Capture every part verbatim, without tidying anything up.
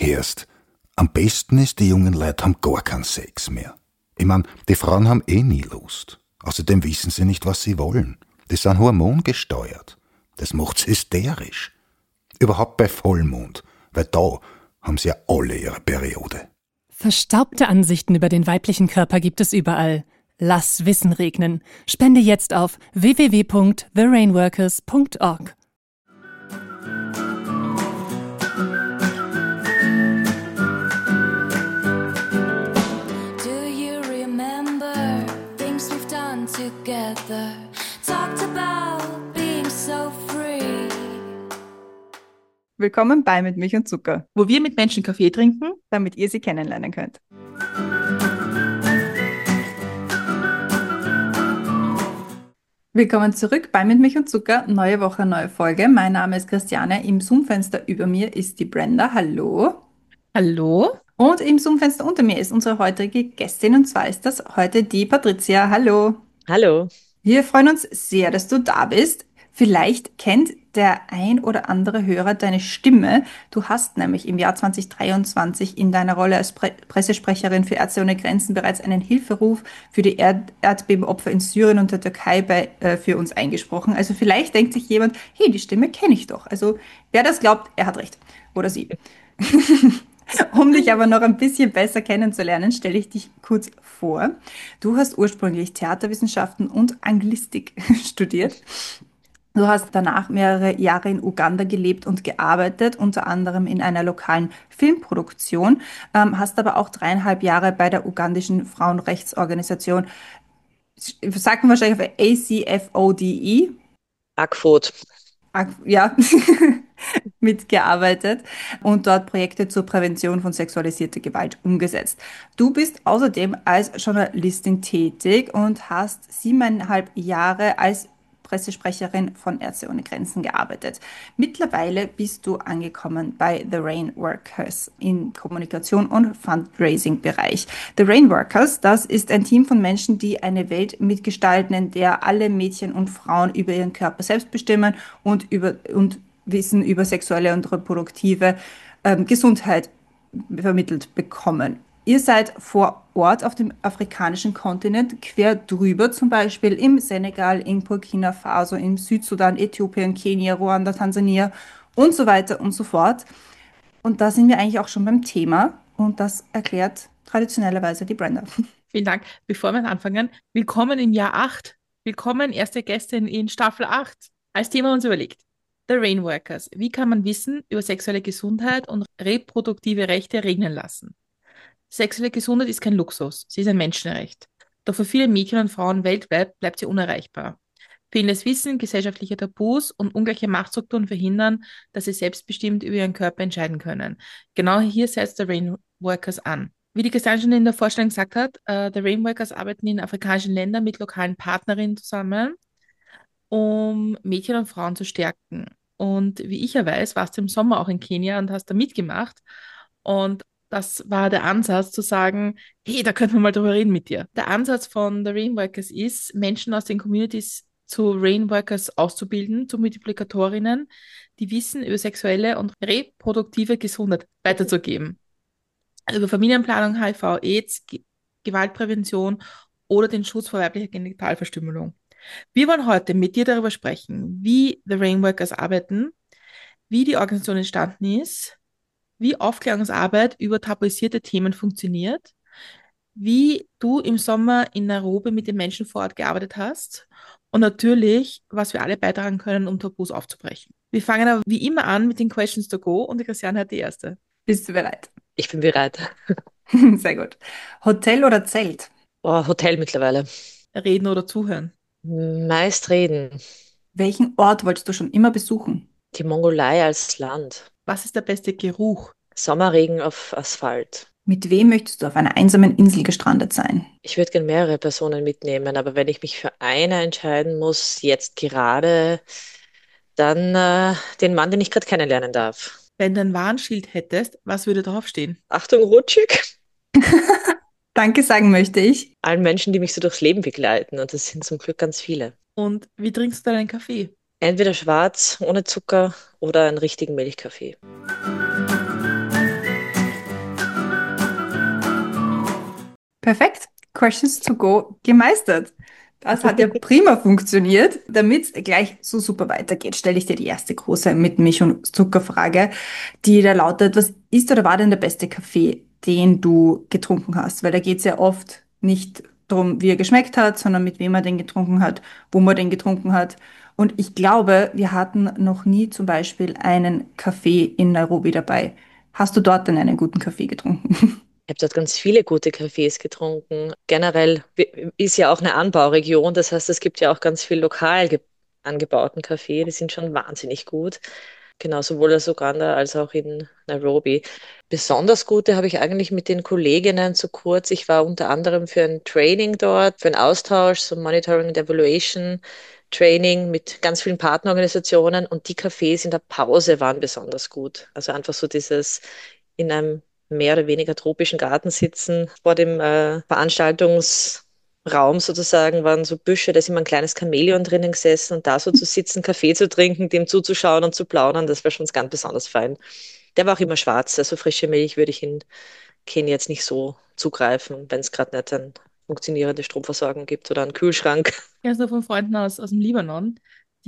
Hörst, am besten ist, die jungen Leute haben gar keinen Sex mehr. Ich mein, die Frauen haben eh nie Lust. Außerdem wissen sie nicht, was sie wollen. Die sind hormongesteuert. Das macht's hysterisch. Überhaupt bei Vollmond, weil da haben sie ja alle ihre Periode. Verstaubte Ansichten über den weiblichen Körper gibt es überall. Lass Wissen regnen. Spende jetzt auf w w w punkt the rainworkers punkt org. Do you remember things we've done together? Talked about being so free. Willkommen bei Mit Milch und Zucker, wo wir mit Menschen Kaffee trinken, damit ihr sie kennenlernen könnt. Willkommen zurück bei Mit Milch und Zucker, neue Woche, neue Folge. Mein Name ist Christiane, im Zoom-Fenster über mir ist die Brenda, hallo. Hallo. Und im Zoom-Fenster unter mir ist unsere heutige Gästin, und zwar ist das heute die Patricia, hallo. Hallo. Wir freuen uns sehr, dass du da bist. Vielleicht kennt der ein oder andere Hörer deine Stimme. Du hast nämlich im Jahr zwanzig dreiundzwanzig in deiner Rolle als Pre- Pressesprecherin für Ärzte ohne Grenzen bereits einen Hilferuf für die Erd- Erdbebenopfer in Syrien und der Türkei bei, äh, für uns eingesprochen. Also vielleicht denkt sich jemand, hey, die Stimme kenne ich doch. Also wer das glaubt, er hat recht. Oder sie. Um dich aber noch ein bisschen besser kennenzulernen, stelle ich dich kurz vor. Du hast ursprünglich Theaterwissenschaften und Anglistik studiert. Du hast danach mehrere Jahre in Uganda gelebt und gearbeitet, unter anderem in einer lokalen Filmproduktion, ähm, hast aber auch dreieinhalb Jahre bei der ugandischen Frauenrechtsorganisation, sagt man wahrscheinlich auf A C F O D E, Agfod. Ag- ja, mitgearbeitet und dort Projekte zur Prävention von sexualisierter Gewalt umgesetzt. Du bist außerdem als Journalistin tätig und hast siebeneinhalb Jahre als Pressesprecherin von Ärzte ohne Grenzen gearbeitet. Mittlerweile bist du angekommen bei The Rainworkers im Kommunikation- und Fundraising-Bereich. The Rainworkers, das ist ein Team von Menschen, die eine Welt mitgestalten, in der alle Mädchen und Frauen über ihren Körper selbst bestimmen und über und Wissen über sexuelle und reproduktive ähm, Gesundheit vermittelt bekommen. Ihr seid vor Ort auf dem afrikanischen Kontinent, quer drüber, zum Beispiel im Senegal, in Burkina Faso, im Südsudan, Äthiopien, Kenia, Ruanda, Tansania und so weiter und so fort. Und da sind wir eigentlich auch schon beim Thema, und das erklärt traditionellerweise die Brenda. Vielen Dank. Bevor wir anfangen, willkommen im Jahr acht. Willkommen, erste Gästin in Staffel acht. Als Thema uns überlegt: The Rainworkers. Wie kann man Wissen über sexuelle Gesundheit und reproduktive Rechte regnen lassen? Sexuelle Gesundheit ist kein Luxus, sie ist ein Menschenrecht. Doch für viele Mädchen und Frauen weltweit bleibt sie unerreichbar. Fehlendes Wissen, gesellschaftliche Tabus und ungleiche Machtstrukturen verhindern, dass sie selbstbestimmt über ihren Körper entscheiden können. Genau hier setzt The Rainworkers an. Wie die Christiane schon in der Vorstellung gesagt hat, äh, The Rainworkers arbeiten in afrikanischen Ländern mit lokalen Partnerinnen zusammen, um Mädchen und Frauen zu stärken. Und wie ich ja weiß, warst du im Sommer auch in Kenia und hast da mitgemacht. Und das war der Ansatz, zu sagen, hey, da könnten wir mal drüber reden mit dir. Der Ansatz von The Rainworkers ist, Menschen aus den Communities zu Rainworkers auszubilden, zu Multiplikatorinnen, die Wissen über sexuelle und reproduktive Gesundheit weiterzugeben. Also über Familienplanung, H I V, AIDS, Ge- Gewaltprävention oder den Schutz vor weiblicher Genitalverstümmelung. Wir wollen heute mit dir darüber sprechen, wie The Rainworkers arbeiten, wie die Organisation entstanden ist, wie Aufklärungsarbeit über tabuisierte Themen funktioniert, wie du im Sommer in Nairobi mit den Menschen vor Ort gearbeitet hast und natürlich, was wir alle beitragen können, um Tabus aufzubrechen. Wir fangen aber wie immer an mit den Questions to go, und die Christiane hat die erste. Bist du bereit? Ich bin bereit. Sehr gut. Hotel oder Zelt? Oh, Hotel mittlerweile. Reden oder zuhören? Meist reden. Welchen Ort wolltest du schon immer besuchen? Die Mongolei als Land. Was ist der beste Geruch? Sommerregen auf Asphalt. Mit wem möchtest du auf einer einsamen Insel gestrandet sein? Ich würde gerne mehrere Personen mitnehmen, aber wenn ich mich für eine entscheiden muss, jetzt gerade, dann äh, den Mann, den ich gerade kennenlernen darf. Wenn du ein Warnschild hättest, was würde draufstehen? Achtung, rutschig. Danke sagen möchte ich. Allen Menschen, die mich so durchs Leben begleiten, und das sind zum Glück ganz viele. Und wie trinkst du deinen Kaffee? Entweder schwarz, ohne Zucker, oder einen richtigen Milchkaffee. Perfekt. Questions to go gemeistert. Das hat ja prima funktioniert. Damit es gleich so super weitergeht, stelle ich dir die erste große mit Milch- und Zuckerfrage, die da lautet, was ist oder war denn der beste Kaffee, den du getrunken hast? Weil da geht es ja oft nicht darum, wie er geschmeckt hat, sondern mit wem er den getrunken hat, wo man den getrunken hat. Und ich glaube, wir hatten noch nie zum Beispiel einen Kaffee in Nairobi dabei. Hast du dort denn einen guten Kaffee getrunken? Ich habe dort ganz viele gute Cafés getrunken. Generell wi- ist ja auch eine Anbauregion, das heißt, es gibt ja auch ganz viel lokal ge- angebauten Kaffee, die sind schon wahnsinnig gut. Genau, sowohl aus Uganda als auch in Nairobi. Besonders gute habe ich eigentlich mit den Kolleginnen zu kurz. Ich war unter anderem für ein Training dort, für einen Austausch, so Monitoring and Evaluation Training mit ganz vielen Partnerorganisationen und die Cafés in der Pause waren besonders gut. Also einfach so dieses in einem mehr oder weniger tropischen Garten sitzen. Vor dem äh, Veranstaltungsraum sozusagen waren so Büsche, da ist immer ein kleines Chamäleon drinnen gesessen und da so zu sitzen, Kaffee zu trinken, dem zuzuschauen und zu plaudern, das war schon ganz besonders fein. Der war auch immer schwarz, also frische Milch würde ich in Kenia jetzt nicht so zugreifen, wenn es gerade nicht eine funktionierende Stromversorgung gibt oder einen Kühlschrank. Ja, so von Freunden aus, aus dem Libanon,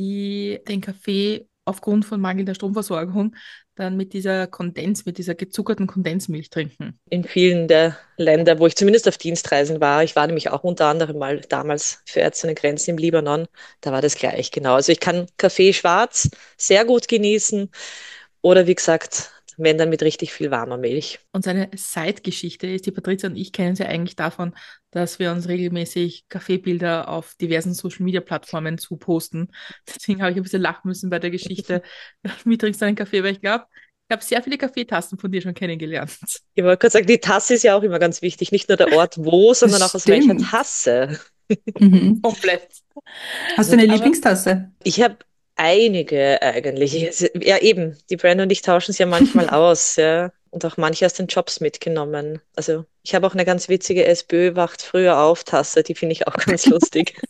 die den Kaffee aufgrund von mangelnder Stromversorgung dann mit dieser Kondens, mit dieser gezuckerten Kondensmilch trinken. In vielen der Länder, wo ich zumindest auf Dienstreisen war. Ich war nämlich auch unter anderem mal damals für Ärzte ohne Grenzen im Libanon. Da war das gleich, genau. Also ich kann Kaffee schwarz sehr gut genießen oder wie gesagt, wenn dann mit richtig viel warmer Milch. Und seine Side-Geschichte ist, die Patricia und ich kennen sie eigentlich davon, dass wir uns regelmäßig Kaffeebilder auf diversen Social-Media-Plattformen zuposten. Deswegen habe ich ein bisschen lachen müssen bei der Geschichte. Wie trinkst du einen Kaffee? Weil ich glaube, ich habe sehr viele Kaffeetassen von dir schon kennengelernt. Ich wollte gerade sagen, die Tasse ist ja auch immer ganz wichtig. Nicht nur der Ort wo, sondern Das auch aus welcher stimmt. Tasse. Mhm. Komplett. Hast du eine Aber Lieblingstasse? Ich habe einige eigentlich. Es- Ja, eben, die Brand und ich tauschen es ja manchmal aus, ja. Und auch manche aus den Jobs mitgenommen. Also ich habe auch eine ganz witzige SPÖ wacht früher auf Tasse, die finde ich auch ganz lustig.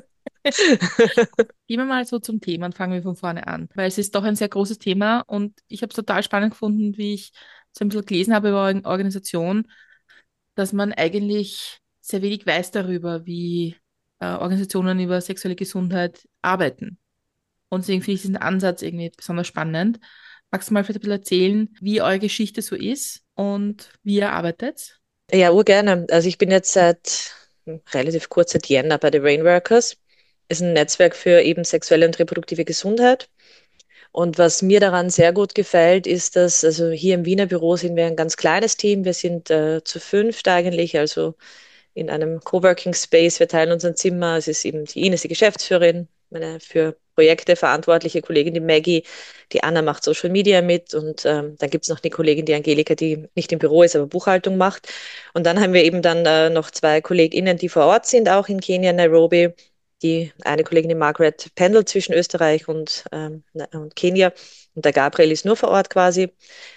gehen wir mal so zum Thema und fangen wir von vorne an, weil es ist doch ein sehr großes Thema und ich habe es total spannend gefunden, wie ich so ein bisschen gelesen habe über eure Organisation, dass man eigentlich sehr wenig weiß darüber, wie äh, Organisationen über sexuelle Gesundheit arbeiten. Und deswegen finde ich diesen Ansatz irgendwie besonders spannend. Magst du mal vielleicht ein bisschen erzählen, wie eure Geschichte so ist und wie ihr arbeitet? Ja, urgerne. Also ich bin jetzt seit hm, relativ kurzer Zeit Jänner bei den Rainworkers. Ist ein Netzwerk für eben sexuelle und reproduktive Gesundheit. Und was mir daran sehr gut gefällt, ist, dass, also hier im Wiener Büro sind wir ein ganz kleines Team. Wir sind äh, zu fünft eigentlich, also in einem Coworking Space. Wir teilen uns ein Zimmer. Es ist eben die Ines, die Geschäftsführerin, meine für Projekte verantwortliche Kollegin, die Maggie, die Anna macht Social Media mit und ähm, dann gibt es noch die Kollegin, die Angelika, die nicht im Büro ist, aber Buchhaltung macht. Und dann haben wir eben dann äh, noch zwei KollegInnen, die vor Ort sind, auch in Kenia, Nairobi. Die eine Kollegin, die Margaret, pendelt zwischen Österreich und, ähm, und Kenia und der Gabriel ist nur vor Ort quasi.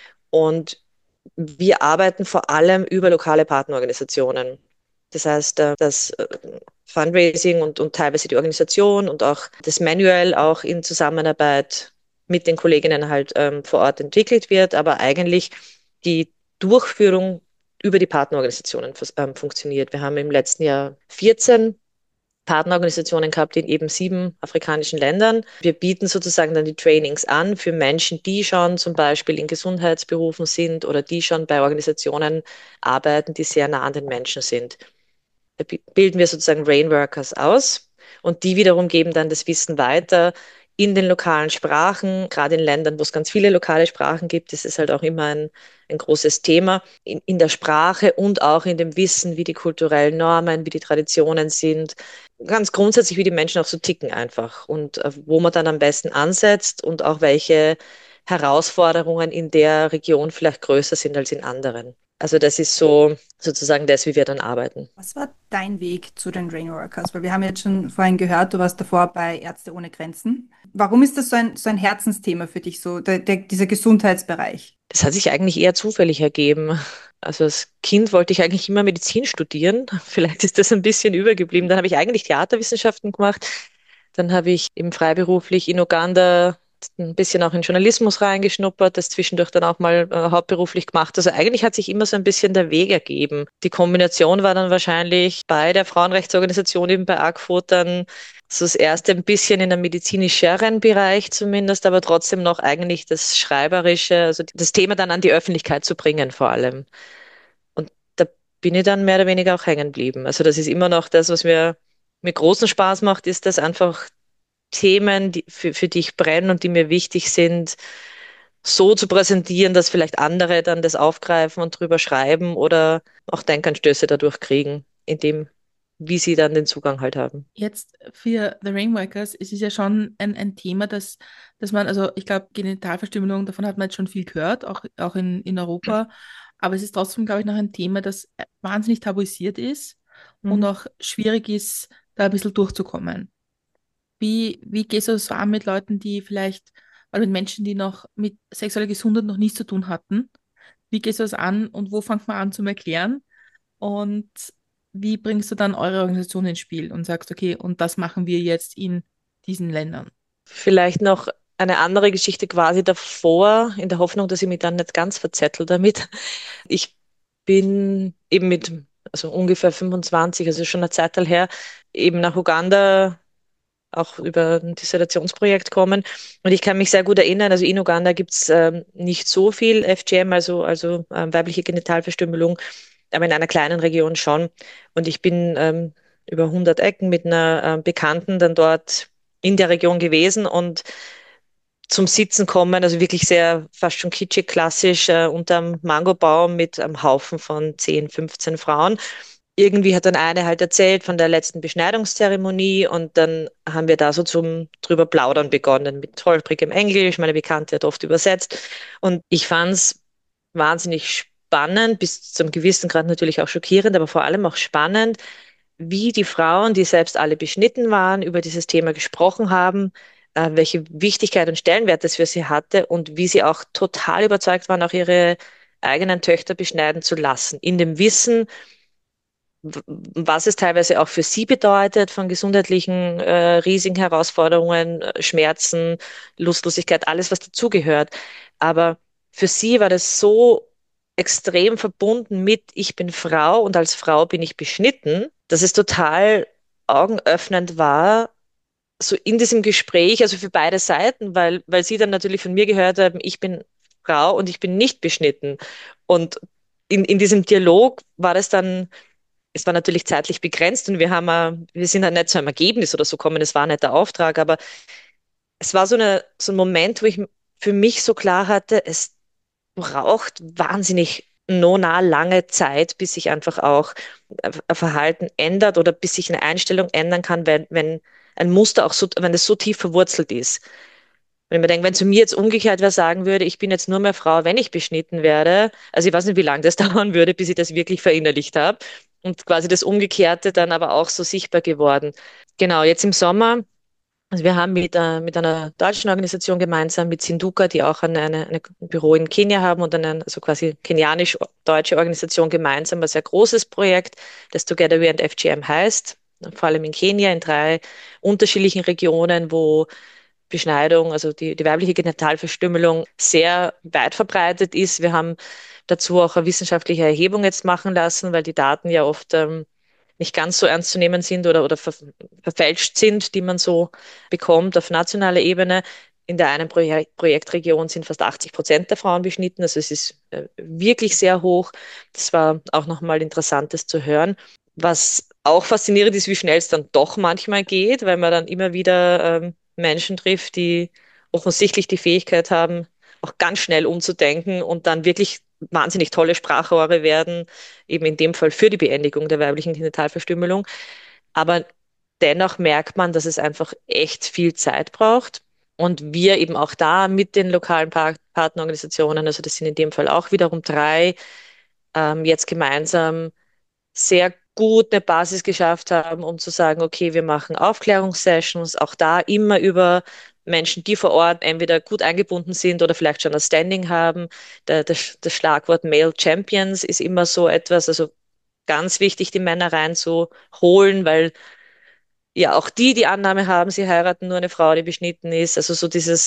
Und wir arbeiten vor allem über lokale Partnerorganisationen. Das heißt, äh, das äh, Fundraising und, und teilweise die Organisation und auch das Manual auch in Zusammenarbeit mit den Kolleginnen halt ähm, vor Ort entwickelt wird, aber eigentlich die Durchführung über die Partnerorganisationen fus- ähm, funktioniert. Wir haben im letzten Jahr vierzehn Partnerorganisationen gehabt in eben sieben afrikanischen Ländern. Wir bieten sozusagen dann die Trainings an für Menschen, die schon zum Beispiel in Gesundheitsberufen sind oder die schon bei Organisationen arbeiten, die sehr nah an den Menschen sind. Da bi- bilden wir sozusagen Rainworkers aus und die wiederum geben dann das Wissen weiter in den lokalen Sprachen, gerade in Ländern, wo es ganz viele lokale Sprachen gibt. Das ist halt auch immer ein, ein großes Thema in, in der Sprache und auch in dem Wissen, wie die kulturellen Normen, wie die Traditionen sind. Ganz grundsätzlich, wie die Menschen auch so ticken einfach und äh, wo man dann am besten ansetzt und auch welche Herausforderungen in der Region vielleicht größer sind als in anderen. Also das ist so sozusagen das, wie wir dann arbeiten. Was war dein Weg zu den Rainworkers? Weil wir haben jetzt schon vorhin gehört, du warst davor bei Ärzte ohne Grenzen. Warum ist das so ein, so ein Herzensthema für dich, so der, der, dieser Gesundheitsbereich? Das hat sich eigentlich eher zufällig ergeben. Also als Kind wollte ich eigentlich immer Medizin studieren. Vielleicht ist das ein bisschen übergeblieben. Dann habe ich eigentlich Theaterwissenschaften gemacht. Dann habe ich eben freiberuflich in Uganda ein bisschen auch in Journalismus reingeschnuppert, das zwischendurch dann auch mal äh, hauptberuflich gemacht. Also eigentlich hat sich immer so ein bisschen der Weg ergeben. Die Kombination war dann wahrscheinlich bei der Frauenrechtsorganisation, eben bei AGFOD, dann so das erste ein bisschen in einem medizinischeren Bereich zumindest, aber trotzdem noch eigentlich das Schreiberische, also das Thema dann an die Öffentlichkeit zu bringen vor allem. Und da bin ich dann mehr oder weniger auch hängen geblieben. Also das ist immer noch das, was mir, mir großen Spaß macht, ist das einfach Themen, die, für, für die ich brenne und die mir wichtig sind, so zu präsentieren, dass vielleicht andere dann das aufgreifen und drüber schreiben oder auch Denkanstöße dadurch kriegen, in dem, wie sie dann den Zugang halt haben. Jetzt für The Rainworkers ist es ja schon ein, ein Thema, das, dass man, also ich glaube, Genitalverstümmelung, davon hat man jetzt schon viel gehört, auch, auch in, in Europa. Aber es ist trotzdem, glaube ich, noch ein Thema, das wahnsinnig tabuisiert ist und Mhm. auch schwierig ist, da ein bisschen durchzukommen. Wie, wie gehst du so an mit Leuten, die vielleicht, oder mit Menschen, die noch mit sexueller Gesundheit noch nichts zu tun hatten? Wie gehst du das an und wo fängt man an zum Erklären? Und wie bringst du dann eure Organisation ins Spiel und sagst, okay, und das machen wir jetzt in diesen Ländern? Vielleicht noch eine andere Geschichte quasi davor, in der Hoffnung, dass ich mich dann nicht ganz verzettel damit. Ich bin eben mit, also ungefähr fünfundzwanzig, also schon eine Zeit her, eben nach Uganda auch über ein Dissertationsprojekt kommen. Und ich kann mich sehr gut erinnern, also in Uganda gibt es ähm, nicht so viel F G M, also, also ähm, weibliche Genitalverstümmelung, aber in einer kleinen Region schon. Und ich bin ähm, über hundert Ecken mit einer ähm, Bekannten dann dort in der Region gewesen und zum Sitzen kommen, also wirklich sehr fast schon kitschig, klassisch, äh, unterm Mangobaum mit einem Haufen von zehn, fünfzehn Frauen. Irgendwie hat dann eine halt erzählt von der letzten Beschneidungszeremonie und dann haben wir da so zum drüber plaudern begonnen mit holprigem Englisch. Meine Bekannte hat oft übersetzt und ich fand es wahnsinnig spannend, bis zum gewissen Grad natürlich auch schockierend, aber vor allem auch spannend, wie die Frauen, die selbst alle beschnitten waren, über dieses Thema gesprochen haben, äh, welche Wichtigkeit und Stellenwert das für sie hatte und wie sie auch total überzeugt waren, auch ihre eigenen Töchter beschneiden zu lassen, in dem Wissen, w- was es teilweise auch für sie bedeutet, von gesundheitlichen äh, riesigen Herausforderungen, äh, Schmerzen, Lustlosigkeit, alles, was dazugehört. Aber für sie war das so extrem verbunden mit, ich bin Frau und als Frau bin ich beschnitten, dass es total augenöffnend war, so in diesem Gespräch, also für beide Seiten, weil, weil sie dann natürlich von mir gehört haben, ich bin Frau und ich bin nicht beschnitten. Und in, in diesem Dialog war das dann, es war natürlich zeitlich begrenzt und wir haben, äh, wir sind halt nicht zu einem Ergebnis oder so gekommen, es war nicht der Auftrag, aber es war so, eine, so ein Moment, wo ich für mich so klar hatte, es braucht wahnsinnig nona lange Zeit, bis sich einfach auch ein Verhalten ändert oder bis sich eine Einstellung ändern kann, wenn, wenn ein Muster auch so, wenn es so tief verwurzelt ist. Wenn ich mir denke, wenn zu mir jetzt umgekehrt wer sagen würde, ich bin jetzt nur mehr Frau, wenn ich beschnitten werde, also ich weiß nicht, wie lange das dauern würde, bis ich das wirklich verinnerlicht habe. Und quasi das Umgekehrte dann aber auch so sichtbar geworden. Genau, jetzt im Sommer, also wir haben mit, äh, mit einer deutschen Organisation gemeinsam, mit Sinduka, die auch eine, eine, eine ein Büro in Kenia haben und eine, also quasi kenianisch-deutsche Organisation gemeinsam, ein sehr großes Projekt, das Together We End F G M heißt, vor allem in Kenia, in drei unterschiedlichen Regionen, wo Beschneidung, also die, die weibliche Genitalverstümmelung sehr weit verbreitet ist. Wir haben dazu auch eine wissenschaftliche Erhebung jetzt machen lassen, weil die Daten ja oft ähm, nicht ganz so ernst zu nehmen sind oder, oder ver verfälscht sind, die man so bekommt auf nationaler Ebene. In der einen Proje Projektregion sind fast achtzig Prozent der Frauen beschnitten. Also es ist äh, wirklich sehr hoch. Das war auch nochmal Interessantes zu hören. Was auch faszinierend ist, wie schnell es dann doch manchmal geht, weil man dann immer wieder ähm, Menschen trifft, die offensichtlich die Fähigkeit haben, auch ganz schnell umzudenken und dann wirklich wahnsinnig tolle Sprachrohre werden, eben in dem Fall für die Beendigung der weiblichen Genitalverstümmelung. Aber dennoch merkt man, dass es einfach echt viel Zeit braucht. Und wir eben auch da mit den lokalen Par Partnerorganisationen, also das sind in dem Fall auch wiederum drei, ähm, jetzt gemeinsam sehr gut eine Basis geschafft haben, um zu sagen, okay, wir machen Aufklärungssessions, auch da immer über Menschen, die vor Ort entweder gut eingebunden sind oder vielleicht schon ein Standing haben. Der, das, das Schlagwort Male Champions ist immer so etwas, also ganz wichtig, die Männer reinzuholen, weil ja auch die die Annahme haben, sie heiraten nur eine Frau, die beschnitten ist. Also so dieses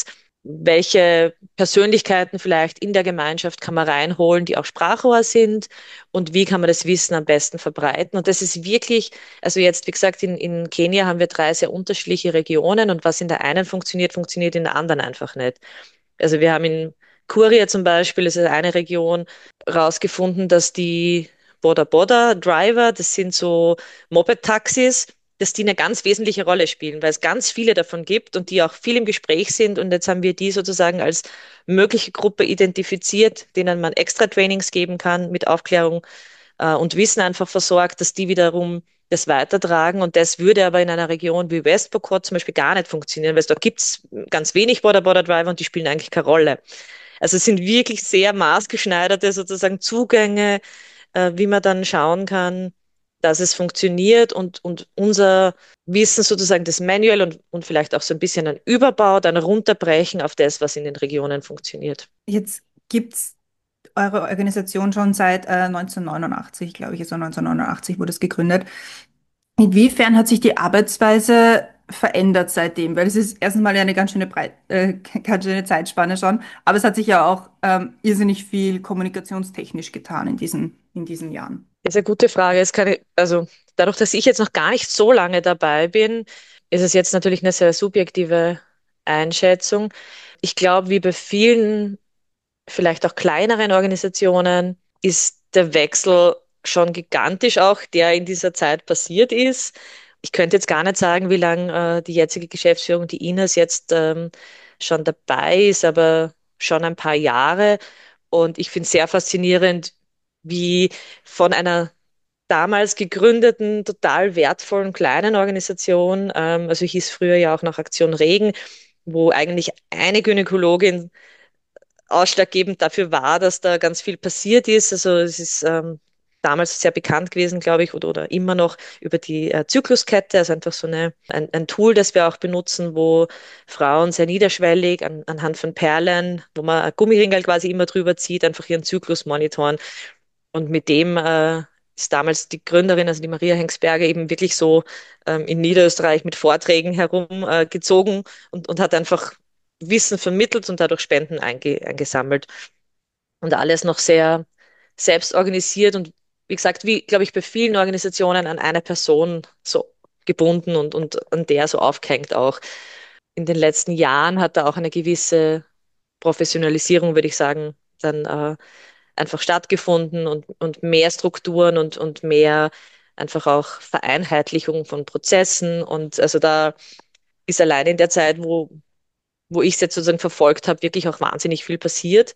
welche Persönlichkeiten vielleicht in der Gemeinschaft kann man reinholen, die auch Sprachrohr sind und wie kann man das Wissen am besten verbreiten. Und das ist wirklich, also jetzt, wie gesagt, in, in Kenia haben wir drei sehr unterschiedliche Regionen und was in der einen funktioniert, funktioniert in der anderen einfach nicht. Also wir haben in Kuria zum Beispiel, das ist eine Region, rausgefunden, dass die Boda Boda Driver, das sind so Moped-Taxis, dass die eine ganz wesentliche Rolle spielen, weil es ganz viele davon gibt und die auch viel im Gespräch sind. Und jetzt haben wir die sozusagen als mögliche Gruppe identifiziert, denen man extra Trainings geben kann, mit Aufklärung äh, und Wissen einfach versorgt, dass die wiederum das weitertragen. Und das würde aber in einer Region wie West Pokot zum Beispiel gar nicht funktionieren, weil es dort gibt es ganz wenig Border Border Driver und die spielen eigentlich keine Rolle. Also es sind wirklich sehr maßgeschneiderte sozusagen Zugänge, äh, wie man dann schauen kann, dass es funktioniert und, und unser Wissen sozusagen das Manual und, und vielleicht auch so ein bisschen ein Überbau, dann runterbrechen auf das, was in den Regionen funktioniert. Jetzt gibt es eure Organisation schon seit äh, neunzehnhundertneunundachtzig, glaube ich, also neunzehnhundertneunundachtzig wurde es gegründet. Inwiefern hat sich die Arbeitsweise verändert seitdem? Weil es ist erstens mal ja eine ganz schöne Breit, äh, ganz schöne Zeitspanne schon, aber es hat sich ja auch ähm, irrsinnig viel kommunikationstechnisch getan in diesen, in diesen Jahren. Das ist eine gute Frage. Es kann, also dadurch, dass ich jetzt noch gar nicht so lange dabei bin, ist es jetzt natürlich eine sehr subjektive Einschätzung. Ich glaube, wie bei vielen, vielleicht auch kleineren Organisationen, ist der Wechsel schon gigantisch auch, der in dieser Zeit passiert ist. Ich könnte jetzt gar nicht sagen, wie lange äh, die jetzige Geschäftsführung, die Ines jetzt ähm, schon dabei ist, aber schon ein paar Jahre. Und ich finde es sehr faszinierend, wie von einer damals gegründeten, total wertvollen kleinen Organisation, ähm, also hieß früher ja auch noch Aktion Regen, wo eigentlich eine Gynäkologin ausschlaggebend dafür war, dass da ganz viel passiert ist. Also es ist ähm, damals sehr bekannt gewesen, glaube ich, oder, oder immer noch über die äh, Zykluskette, also einfach so eine, ein, ein Tool, das wir auch benutzen, wo Frauen sehr niederschwellig an, anhand von Perlen, wo man ein Gummiringel quasi immer drüber zieht, einfach ihren Zyklus monitoren. Und mit dem äh, ist damals die Gründerin, also die Maria Hengsberger, eben wirklich so ähm, in Niederösterreich mit Vorträgen herumgezogen äh, gezogen und, und hat einfach Wissen vermittelt und dadurch Spenden einge eingesammelt. Und alles noch sehr selbst organisiert und wie gesagt, wie, glaube ich, bei vielen Organisationen an eine Person so gebunden und, und an der so aufgehängt auch. In den letzten Jahren hat da auch eine gewisse Professionalisierung, würde ich sagen, dann äh, einfach stattgefunden und, und mehr Strukturen und, und mehr einfach auch Vereinheitlichung von Prozessen. Und also da ist allein in der Zeit, wo, wo ich es jetzt sozusagen verfolgt habe, wirklich auch wahnsinnig viel passiert.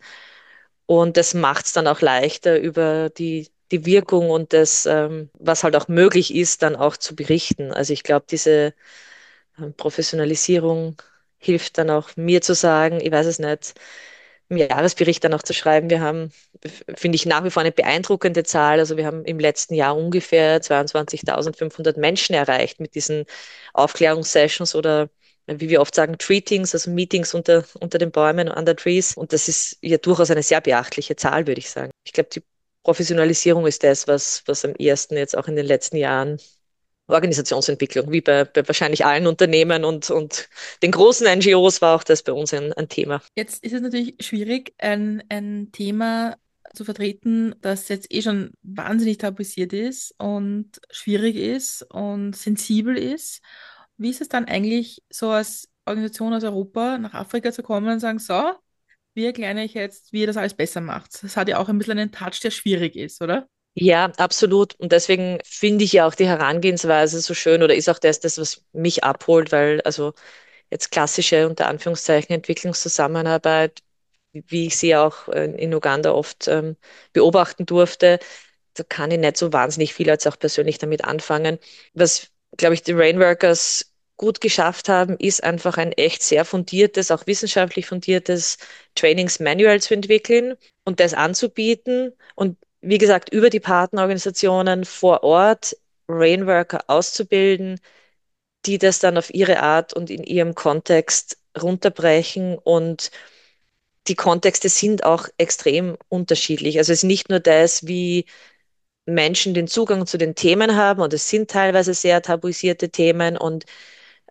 Und das macht es dann auch leichter, über die, die Wirkung und das, ähm, was halt auch möglich ist, dann auch zu berichten. Also ich glaube, diese ähm, Professionalisierung hilft dann auch mir zu sagen, ich weiß es nicht, im Jahresbericht dann auch zu schreiben, wir haben, f- finde ich nach wie vor eine beeindruckende Zahl. Also wir haben im letzten Jahr ungefähr zweiundzwanzigtausendfünfhundert Menschen erreicht mit diesen Aufklärungssessions oder wie wir oft sagen, Treatings, also Meetings unter, unter den Bäumen, under trees. Und das ist ja durchaus eine sehr beachtliche Zahl, würde ich sagen. Ich glaube, die Professionalisierung ist das, was, was am ehesten jetzt auch in den letzten Jahren Organisationsentwicklung, wie bei, bei wahrscheinlich allen Unternehmen und, und den großen N G Os war auch das bei uns ein, ein Thema. Jetzt ist es natürlich schwierig, ein, ein Thema zu vertreten, das jetzt eh schon wahnsinnig tabuisiert ist und schwierig ist und sensibel ist. Wie ist es dann eigentlich, so als Organisation aus Europa nach Afrika zu kommen und sagen, so, wir erklären euch jetzt, wie ihr das alles besser macht? Das hat ja auch ein bisschen einen Touch, der schwierig ist, oder? Ja, absolut. Und deswegen finde ich ja auch die Herangehensweise so schön oder ist auch das, das, was mich abholt, weil also jetzt klassische unter Anführungszeichen Entwicklungszusammenarbeit, wie ich sie auch äh, in Uganda oft ähm, beobachten durfte, da kann ich nicht so wahnsinnig viel als auch persönlich damit anfangen. Was, glaube ich, die Rainworkers gut geschafft haben, ist einfach ein echt sehr fundiertes, auch wissenschaftlich fundiertes Trainingsmanual zu entwickeln und das anzubieten. Und wie gesagt, über die Partnerorganisationen vor Ort Rainworker auszubilden, die das dann auf ihre Art und in ihrem Kontext runterbrechen. Und die Kontexte sind auch extrem unterschiedlich. Also es ist nicht nur das, wie Menschen den Zugang zu den Themen haben, und es sind teilweise sehr tabuisierte Themen und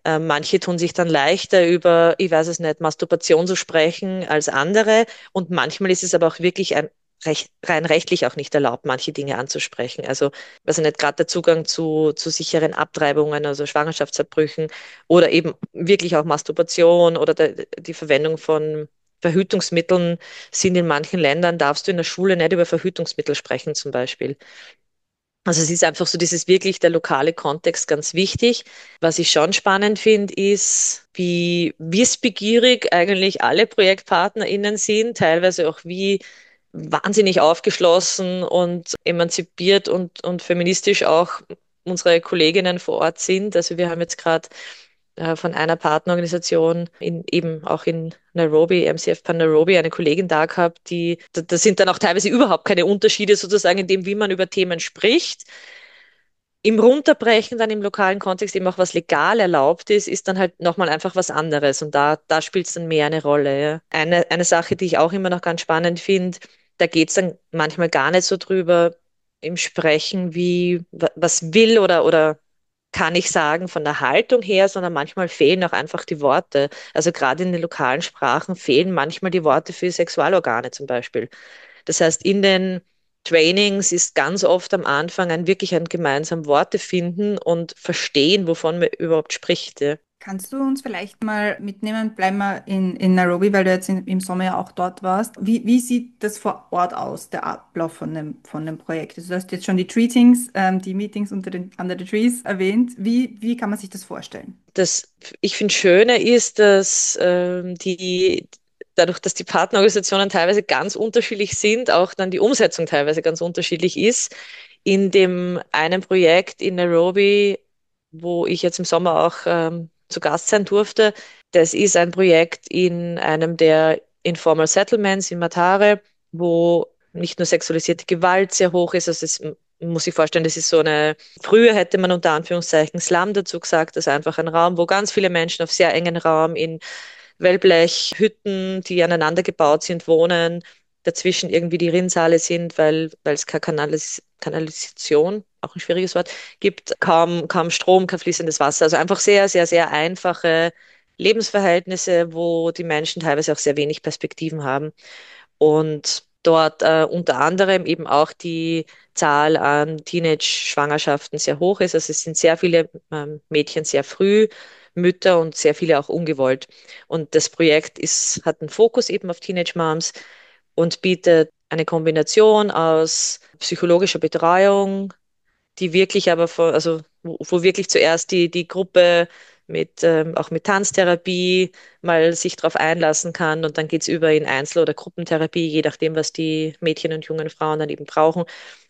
Äh, manche tun sich dann leichter über, ich weiß es nicht, Masturbation zu sprechen als andere. Und manchmal ist es aber auch wirklich ein recht, rein rechtlich auch nicht erlaubt, manche Dinge anzusprechen. Also, weiß ich nicht, gerade der Zugang zu, zu sicheren Abtreibungen, also Schwangerschaftsabbrüchen oder eben wirklich auch Masturbation oder der, die Verwendung von Verhütungsmitteln sind in manchen Ländern, darfst du in der Schule nicht über Verhütungsmittel sprechen zum Beispiel. Also es ist einfach so dieses wirklich der lokale Kontext ganz wichtig. Was ich schon spannend finde, ist, wie wissbegierig eigentlich alle ProjektpartnerInnen sind, teilweise auch wie wahnsinnig aufgeschlossen und emanzipiert und, und feministisch auch unsere Kolleginnen vor Ort sind. Also wir haben jetzt gerade äh, von einer Partnerorganisation in, eben auch in Nairobi, M C F Pan Nairobi, eine Kollegin da gehabt, die, da, da sind dann auch teilweise überhaupt keine Unterschiede sozusagen in dem, wie man über Themen spricht. Im Runterbrechen dann im lokalen Kontext eben auch was legal erlaubt ist, ist dann halt nochmal einfach was anderes und da, da spielt es dann mehr eine Rolle. Ja. Eine, eine Sache, die ich auch immer noch ganz spannend finde, da geht es dann manchmal gar nicht so drüber im Sprechen, wie wa- was will oder, oder kann ich sagen von der Haltung her, sondern manchmal fehlen auch einfach die Worte. Also gerade in den lokalen Sprachen fehlen manchmal die Worte für Sexualorgane zum Beispiel. Das heißt, in den Trainings ist ganz oft am Anfang ein wirklich ein gemeinsam Worte finden und verstehen, wovon man überhaupt spricht. Ja. Kannst du uns vielleicht mal mitnehmen? Bleiben wir in, in Nairobi, weil du jetzt in, im Sommer ja auch dort warst. Wie, wie sieht das vor Ort aus, der Ablauf von dem, von dem Projekt? Also du hast jetzt schon die Treatings, ähm, die Meetings unter den, under the trees erwähnt. Wie, wie kann man sich das vorstellen? Das, ich finde, Schöne ist, dass ähm, die, dadurch, dass die Partnerorganisationen teilweise ganz unterschiedlich sind, auch dann die Umsetzung teilweise ganz unterschiedlich ist. In dem einen Projekt in Nairobi, wo ich jetzt im Sommer auch ähm, zu Gast sein durfte, das ist ein Projekt in einem der Informal Settlements in Matare, wo nicht nur sexualisierte Gewalt sehr hoch ist, also es man muss sich vorstellen, das ist so eine, früher hätte man unter Anführungszeichen Slum dazu gesagt, das ist einfach ein Raum, wo ganz viele Menschen auf sehr engen Raum in Wellblechhütten, die aneinander gebaut sind, wohnen, dazwischen irgendwie die Rinnsale sind, weil, weil es keine Kanalis Kanalisation, auch ein schwieriges Wort, gibt, kaum, kaum Strom, kein fließendes Wasser. Also einfach sehr, sehr, sehr einfache Lebensverhältnisse, wo die Menschen teilweise auch sehr wenig Perspektiven haben. Und dort äh, unter anderem eben auch die Zahl an Teenage-Schwangerschaften sehr hoch ist. Also es sind sehr viele ähm, Mädchen sehr früh Mütter und sehr viele auch ungewollt. Und das Projekt ist, hat einen Fokus eben auf Teenage Moms und bietet eine Kombination aus psychologischer Betreuung, die wirklich aber, von, also wo, wo wirklich zuerst die, die Gruppe mit, ähm, auch mit Tanztherapie mal sich darauf einlassen kann und dann geht's über in Einzel- oder Gruppentherapie, je nachdem, was die Mädchen und jungen Frauen dann eben brauchen.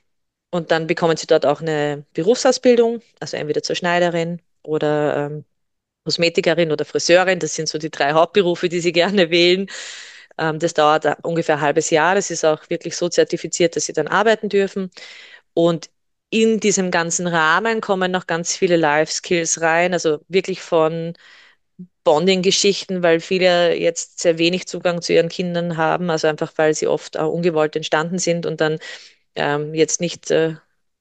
Und dann bekommen sie dort auch eine Berufsausbildung, also entweder zur Schneiderin oder ähm, Kosmetikerin oder Friseurin. Das sind so die drei Hauptberufe, die sie gerne wählen. Ähm, das dauert äh, ungefähr ein halbes Jahr. Das ist auch wirklich so zertifiziert, dass sie dann arbeiten dürfen. Und in diesem ganzen Rahmen kommen noch ganz viele Life Skills rein, also wirklich von Bonding-Geschichten, weil viele jetzt sehr wenig Zugang zu ihren Kindern haben, also einfach weil sie oft auch ungewollt entstanden sind und dann ähm, jetzt nicht äh,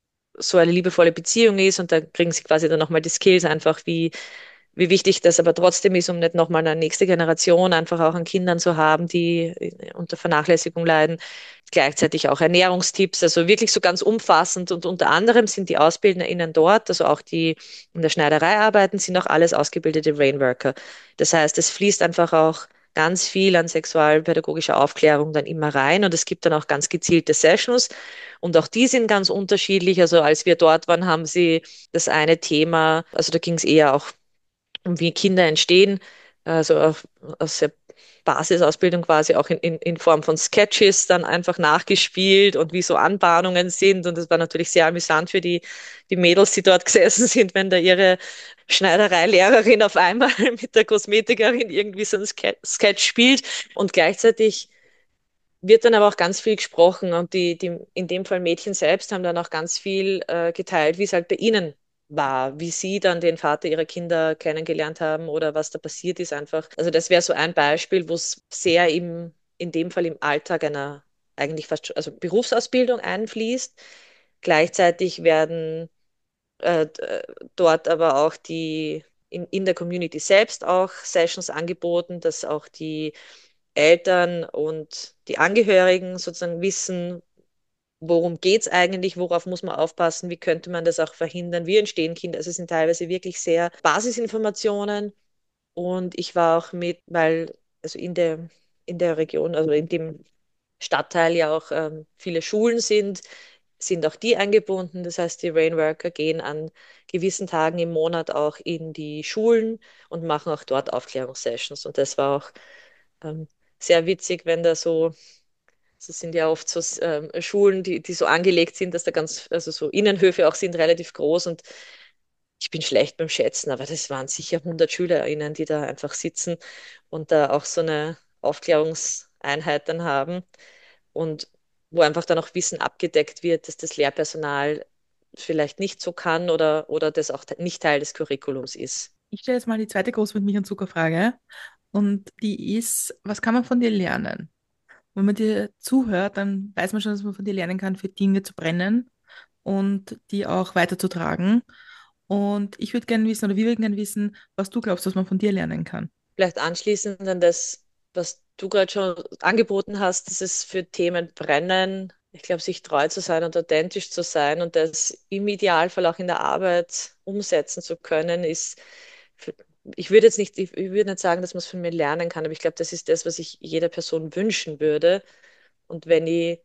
so eine liebevolle Beziehung ist und da kriegen sie quasi dann nochmal die Skills einfach, wie, wie wichtig das aber trotzdem ist, um nicht nochmal eine nächste Generation einfach auch an Kindern zu haben, die unter Vernachlässigung leiden. Gleichzeitig auch Ernährungstipps, also wirklich so ganz umfassend und unter anderem sind die AusbildnerInnen dort, also auch die in der Schneiderei arbeiten, sind auch alles ausgebildete Rainworker. Das heißt, es fließt einfach auch ganz viel an sexualpädagogischer Aufklärung dann immer rein und es gibt dann auch ganz gezielte Sessions und auch die sind ganz unterschiedlich. Also als wir dort waren, haben sie das eine Thema, also da ging es eher auch um wie Kinder entstehen, also auf, aus der Basisausbildung quasi auch in, in, in Form von Sketches dann einfach nachgespielt und wie so Anbahnungen sind. Und das war natürlich sehr amüsant für die, die Mädels, die dort gesessen sind, wenn da ihre Schneidereilehrerin auf einmal mit der Kosmetikerin irgendwie so ein Ske- Sketch spielt und gleichzeitig wird dann aber auch ganz viel gesprochen und die, die in dem Fall Mädchen selbst haben dann auch ganz viel äh, geteilt, wie es halt bei ihnen war, wie sie dann den Vater ihrer Kinder kennengelernt haben oder was da passiert ist einfach. Also das wäre so ein Beispiel, wo es sehr im, in dem Fall im Alltag einer eigentlich fast schon, also Berufsausbildung einfließt. Gleichzeitig werden äh, d- äh, dort aber auch die in, in der Community selbst auch Sessions angeboten, dass auch die Eltern und die Angehörigen sozusagen wissen, worum geht es eigentlich, worauf muss man aufpassen, wie könnte man das auch verhindern, wie entstehen Kinder. Also es sind teilweise wirklich sehr Basisinformationen. Und ich war auch mit, weil also in der, in der Region, also in dem Stadtteil ja auch ähm, viele Schulen sind, sind auch die eingebunden. Das heißt, die Rainworker gehen an gewissen Tagen im Monat auch in die Schulen und machen auch dort Aufklärungssessions. Und das war auch ähm, sehr witzig, wenn da so, das sind ja oft so ähm, Schulen, die, die so angelegt sind, dass da ganz, also so Innenhöfe auch sind, relativ groß. Und ich bin schlecht beim Schätzen, aber das waren sicher hundert SchülerInnen, die da einfach sitzen und da auch so eine Aufklärungseinheit dann haben und wo einfach dann auch Wissen abgedeckt wird, dass das Lehrpersonal vielleicht nicht so kann oder, oder das auch nicht Teil des Curriculums ist. Ich stelle jetzt mal die zweite große mit Milch und Zuckerfrage. Und die ist, was kann man von dir lernen? Wenn man dir zuhört, dann weiß man schon, dass man von dir lernen kann, für Dinge zu brennen und die auch weiterzutragen. Und ich würde gerne wissen, oder wir würden gerne wissen, was du glaubst, was man von dir lernen kann. Vielleicht anschließend an das, was du gerade schon angeboten hast, dass es für Themen brennen. Ich glaube, sich treu zu sein und authentisch zu sein und das im Idealfall auch in der Arbeit umsetzen zu können, ist, für, ich würde jetzt nicht, ich, ich würde nicht sagen, dass man es von mir lernen kann, aber ich glaube, das ist das, was ich jeder Person wünschen würde. Und wenn ich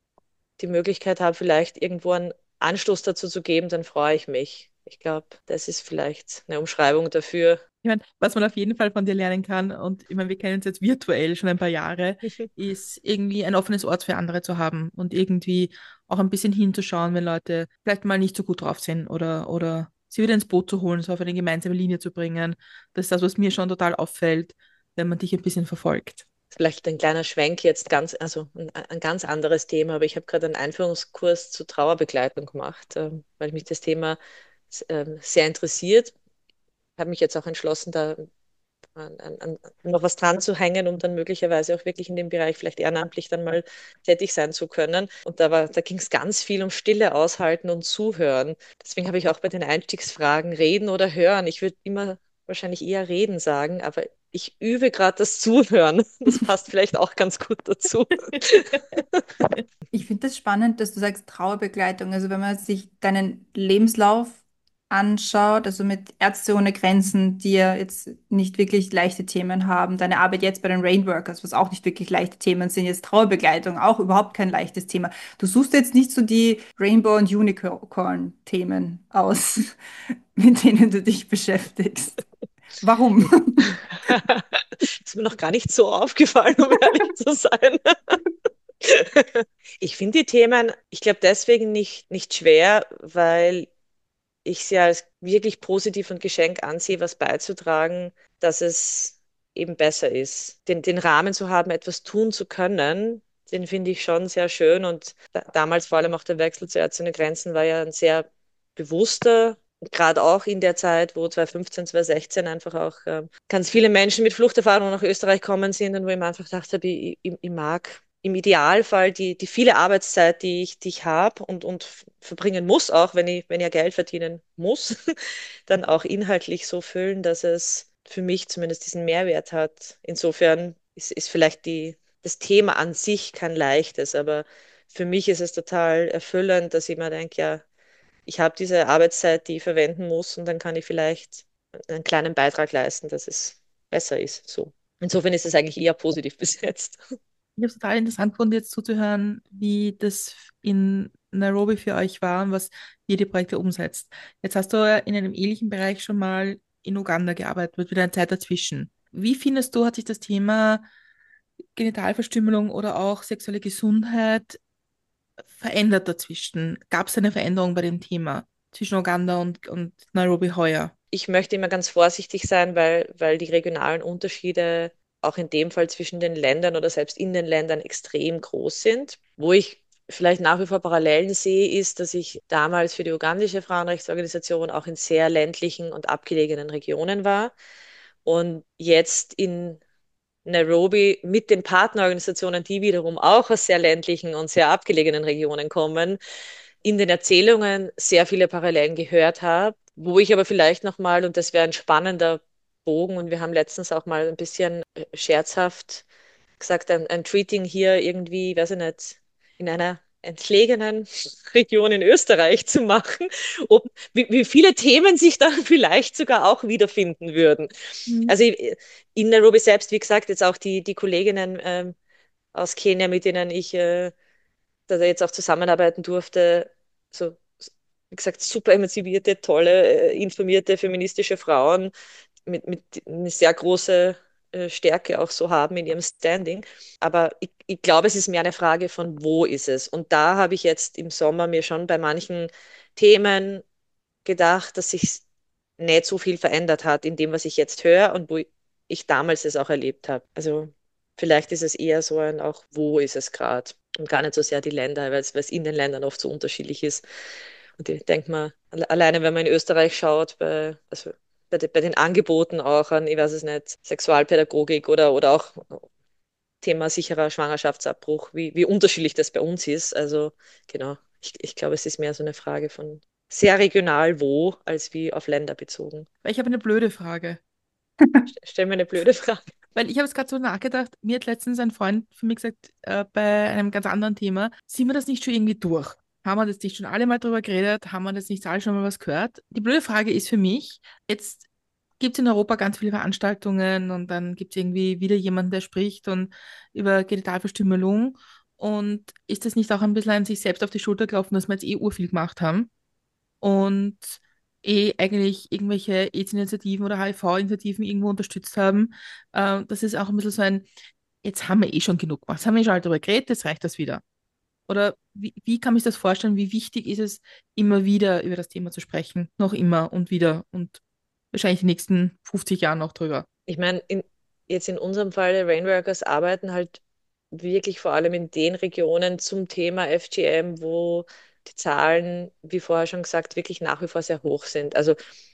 die Möglichkeit habe, vielleicht irgendwo einen Anstoß dazu zu geben, dann freue ich mich. Ich glaube, das ist vielleicht eine Umschreibung dafür. Ich meine, was man auf jeden Fall von dir lernen kann, und ich meine, wir kennen uns jetzt virtuell schon ein paar Jahre, ist irgendwie ein offenes Ort für andere zu haben und irgendwie auch ein bisschen hinzuschauen, wenn Leute vielleicht mal nicht so gut drauf sind oder, oder sie wieder ins Boot zu holen, so auf eine gemeinsame Linie zu bringen. Das ist das, was mir schon total auffällt, wenn man dich ein bisschen verfolgt. Vielleicht ein kleiner Schwenk jetzt ganz, also ein, ein ganz anderes Thema, aber ich habe gerade einen Einführungskurs zur Trauerbegleitung gemacht, ähm, weil mich das Thema ähm, sehr interessiert. Ich habe mich jetzt auch entschlossen, da an, an, noch was dran zu hängen, um dann möglicherweise auch wirklich in dem Bereich vielleicht ehrenamtlich dann mal tätig sein zu können. Und da war, da ging es ganz viel um Stille aushalten und zuhören. Deswegen habe ich auch bei den Einstiegsfragen reden oder hören. Ich würde immer wahrscheinlich eher reden sagen, aber ich übe gerade das Zuhören. Das passt vielleicht auch ganz gut dazu. Ich finde das spannend, dass du sagst Trauerbegleitung. Also wenn man sich deinen Lebenslauf anschaut, also mit Ärzte ohne Grenzen, die ja jetzt nicht wirklich leichte Themen haben, deine Arbeit jetzt bei den Rainworkers, was auch nicht wirklich leichte Themen sind, jetzt Trauerbegleitung, auch überhaupt kein leichtes Thema. Du suchst jetzt nicht so die Rainbow- und Unicorn-Themen aus, mit denen du dich beschäftigst. Warum? Ist mir noch gar nicht so aufgefallen, um ehrlich zu sein. Ich finde die Themen, ich glaube deswegen nicht, nicht schwer, weil ich sie als wirklich positiv und Geschenk ansehe, was beizutragen, dass es eben besser ist. Den, den Rahmen zu haben, etwas tun zu können, den finde ich schon sehr schön. Und da, damals vor allem auch der Wechsel zu Ärzte ohne Grenzen war ja ein sehr bewusster, gerade auch in der Zeit, wo zwanzig fünfzehn, zwanzig sechzehn einfach auch äh, ganz viele Menschen mit Fluchterfahrung nach Österreich kommen sind und wo ich mir einfach gedacht habe, ich, ich, ich mag im Idealfall die, die viele Arbeitszeit, die ich, die ich habe und, und verbringen muss, auch wenn ich, wenn ich ja Geld verdienen muss, dann auch inhaltlich so füllen, dass es für mich zumindest diesen Mehrwert hat. Insofern ist, ist vielleicht die, das Thema an sich kein leichtes, aber für mich ist es total erfüllend, dass ich mir denke, ja, ich habe diese Arbeitszeit, die ich verwenden muss und dann kann ich vielleicht einen kleinen Beitrag leisten, dass es besser ist. So. Insofern ist es eigentlich eher positiv bis jetzt. Ich habe es total interessant gefunden, jetzt zuzuhören, wie das in Nairobi für euch war und was ihr die Projekte umsetzt. Jetzt hast du ja in einem ähnlichen Bereich schon mal in Uganda gearbeitet, mit wieder eine Zeit dazwischen. Wie findest du, hat sich das Thema Genitalverstümmelung oder auch sexuelle Gesundheit verändert dazwischen? Gab es eine Veränderung bei dem Thema zwischen Uganda und, und Nairobi heuer? Ich möchte immer ganz vorsichtig sein, weil, weil die regionalen Unterschiede auch in dem Fall zwischen den Ländern oder selbst in den Ländern extrem groß sind. Wo ich vielleicht nach wie vor Parallelen sehe, ist, dass ich damals für die ugandische Frauenrechtsorganisation auch in sehr ländlichen und abgelegenen Regionen war und jetzt in Nairobi mit den Partnerorganisationen, die wiederum auch aus sehr ländlichen und sehr abgelegenen Regionen kommen, in den Erzählungen sehr viele Parallelen gehört habe, Wo ich aber vielleicht nochmal, und das wäre ein spannender Bogen, und wir haben letztens auch mal ein bisschen äh, scherzhaft gesagt, ein, ein Treating hier irgendwie, weiß ich nicht, in einer entlegenen Region in Österreich zu machen, ob, wie, wie viele Themen sich da vielleicht sogar auch wiederfinden würden. Mhm. Also in Nairobi selbst, wie gesagt, jetzt auch die, die Kolleginnen ähm, aus Kenia, mit denen ich äh, da jetzt auch zusammenarbeiten durfte, so, wie gesagt, super emanzipierte, tolle, äh, informierte, feministische Frauen mit, mit eine sehr große äh, Stärke auch so haben in ihrem Standing. Aber ich, ich glaube, es ist mehr eine Frage von, wo ist es? Und da habe ich jetzt im Sommer mir schon bei manchen Themen gedacht, dass sich nicht so viel verändert hat in dem, was ich jetzt höre und wo ich damals es auch erlebt habe. Also vielleicht ist es eher so ein auch, wo ist es gerade? Und gar nicht so sehr die Länder, weil es, weil es in den Ländern oft so unterschiedlich ist. Und ich denke mal, alle- alleine wenn man in Österreich schaut, bei, also bei, de, bei den Angeboten auch an, ich weiß es nicht, Sexualpädagogik oder, oder auch Thema sicherer Schwangerschaftsabbruch, wie, wie unterschiedlich das bei uns ist. Also genau, ich, ich glaube, es ist mehr so eine Frage von sehr regional wo, als wie auf Länder bezogen. Weil ich habe eine blöde Frage. Stell mir eine blöde Frage. Weil ich habe jetzt gerade so nachgedacht, mir hat letztens ein Freund von mir gesagt, äh, bei einem ganz anderen Thema, ziehen wir das nicht schon irgendwie durch? Haben wir das nicht schon alle mal drüber geredet? Haben wir das nicht alle schon mal was gehört? Die blöde Frage ist für mich, jetzt gibt es in Europa ganz viele Veranstaltungen und dann gibt es irgendwie wieder jemanden, der spricht und über Genitalverstümmelung. Und ist das nicht auch ein bisschen an sich selbst auf die Schulter klopfen, dass wir jetzt eh urviel gemacht haben? Und eh eigentlich irgendwelche AIDS-Initiativen oder H I V-Initiativen irgendwo unterstützt haben. Äh, das ist auch ein bisschen so ein, jetzt haben wir eh schon genug gemacht, jetzt haben wir eh schon alle darüber geredet, jetzt reicht das wieder. Oder wie, wie kann man sich das vorstellen? Wie wichtig ist es, immer wieder über das Thema zu sprechen? Noch immer und wieder und wahrscheinlich die nächsten fünfzig Jahre noch drüber. Ich meine, in, jetzt in unserem Fall, die Rainworkers arbeiten halt wirklich vor allem in den Regionen zum Thema F G M, wo die Zahlen, wie vorher schon gesagt, wirklich nach wie vor sehr hoch sind. Also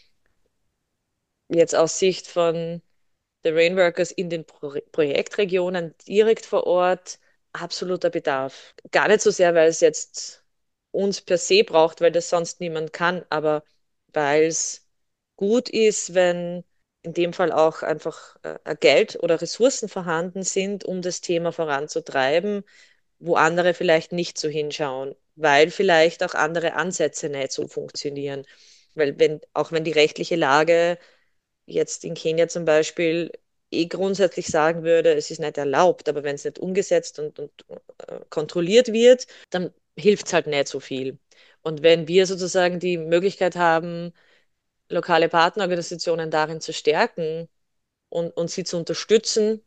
jetzt aus Sicht von der Rainworkers in den Pro Projektregionen direkt vor Ort absoluter Bedarf. Gar nicht so sehr, weil es jetzt uns per se braucht, weil das sonst niemand kann, aber weil es gut ist, wenn in dem Fall auch einfach äh, Geld oder Ressourcen vorhanden sind, um das Thema voranzutreiben, wo andere vielleicht nicht so hinschauen, weil vielleicht auch andere Ansätze nicht so funktionieren. Weil wenn, auch wenn die rechtliche Lage jetzt in Kenia zum Beispiel eh grundsätzlich sagen würde, es ist nicht erlaubt, aber wenn es nicht umgesetzt und, und äh, kontrolliert wird, dann hilft es halt nicht so viel. Und wenn wir sozusagen die Möglichkeit haben, lokale Partnerorganisationen darin zu stärken und, und sie zu unterstützen,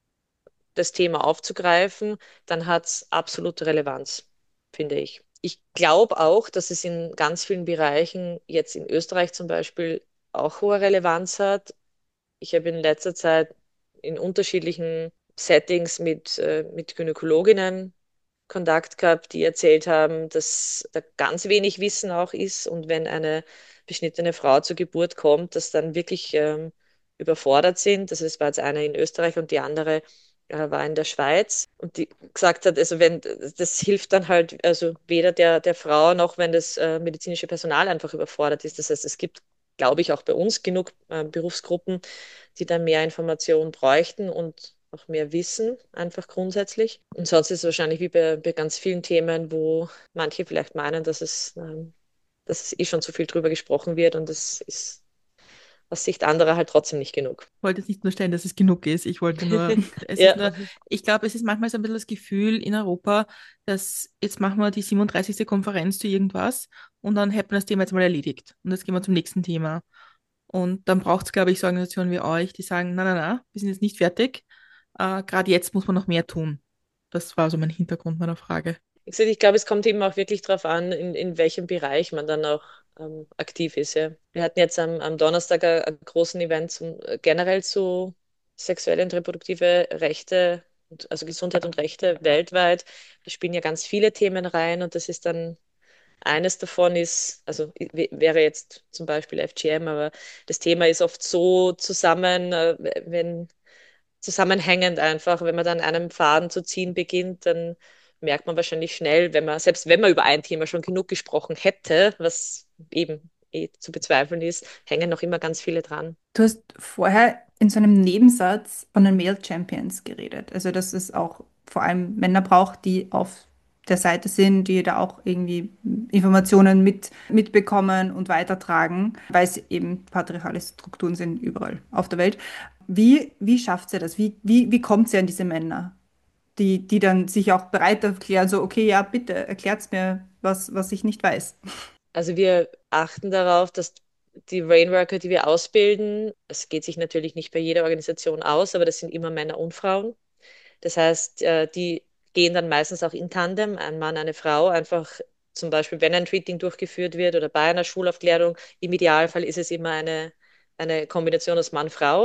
das Thema aufzugreifen, dann hat es absolute Relevanz, finde ich. Ich glaube auch, dass es in ganz vielen Bereichen, jetzt in Österreich zum Beispiel, auch hohe Relevanz hat. Ich habe in letzter Zeit in unterschiedlichen Settings mit, äh, mit Gynäkologinnen Kontakt gehabt, die erzählt haben, dass da ganz wenig Wissen auch ist und wenn eine beschnittene Frau zur Geburt kommt, dass dann wirklich ähm, überfordert sind. Also es war jetzt eine in Österreich und die andere äh, war in der Schweiz und die gesagt hat, also wenn das hilft dann halt also weder der, der Frau noch wenn das äh, medizinische Personal einfach überfordert ist. Das heißt, es gibt, glaube ich, auch bei uns genug äh, Berufsgruppen, die dann mehr Informationen bräuchten und auch mehr Wissen, einfach grundsätzlich. Und sonst ist es wahrscheinlich wie bei, bei ganz vielen Themen, wo manche vielleicht meinen, dass es, ähm, dass es eh schon zu viel drüber gesprochen wird und das ist aus Sicht anderer halt trotzdem nicht genug. Ich wollte jetzt nicht nur stellen, dass es genug ist. Ich wollte nur, es ist Ja, nur, ich glaube, es ist manchmal so ein bisschen das Gefühl in Europa, dass jetzt machen wir die siebenunddreißigste. Konferenz zu irgendwas und dann hätten wir das Thema jetzt mal erledigt. Und jetzt gehen wir zum nächsten Thema. Und dann braucht es, glaube ich, so Organisationen wie euch, die sagen, na, na, na, wir sind jetzt nicht fertig. Äh, gerade jetzt muss man noch mehr tun. Das war so mein Hintergrund meiner Frage. ich, ich glaube, es kommt eben auch wirklich darauf an, in, in welchem Bereich man dann auch ähm, aktiv ist. Ja. Wir hatten jetzt am, am Donnerstag einen großen Event zum, generell zu sexuelle und reproduktive Rechte, und, also Gesundheit und Rechte weltweit. Da spielen ja ganz viele Themen rein und das ist dann eines davon ist, also wäre jetzt zum Beispiel F G M, aber das Thema ist oft so zusammen, äh, wenn zusammenhängend einfach, wenn man dann einen Faden zu ziehen beginnt, dann merkt man wahrscheinlich schnell, wenn man, selbst wenn man über ein Thema schon genug gesprochen hätte, was eben eh zu bezweifeln ist, hängen noch immer ganz viele dran. Du hast vorher in so einem Nebensatz von den Male Champions geredet. Also, dass es auch vor allem Männer braucht, die auf der Seite sind, die da auch irgendwie Informationen mit, mitbekommen und weitertragen, weil es eben patriarchale Strukturen sind überall auf der Welt. Wie, wie schafft sie das? Wie, wie, wie kommt sie an diese Männer, die, die dann sich auch bereit erklären, so, okay, ja, bitte, erklärt mir was, was ich nicht weiß. Also wir achten darauf, dass die Rainworker, die wir ausbilden, es geht sich natürlich nicht bei jeder Organisation aus, aber das sind immer Männer und Frauen. Das heißt, äh, die gehen dann meistens auch in Tandem, ein Mann, eine Frau, einfach zum Beispiel, wenn ein Treating durchgeführt wird oder bei einer Schulaufklärung, im Idealfall ist es immer eine, eine Kombination aus Mann-Frau.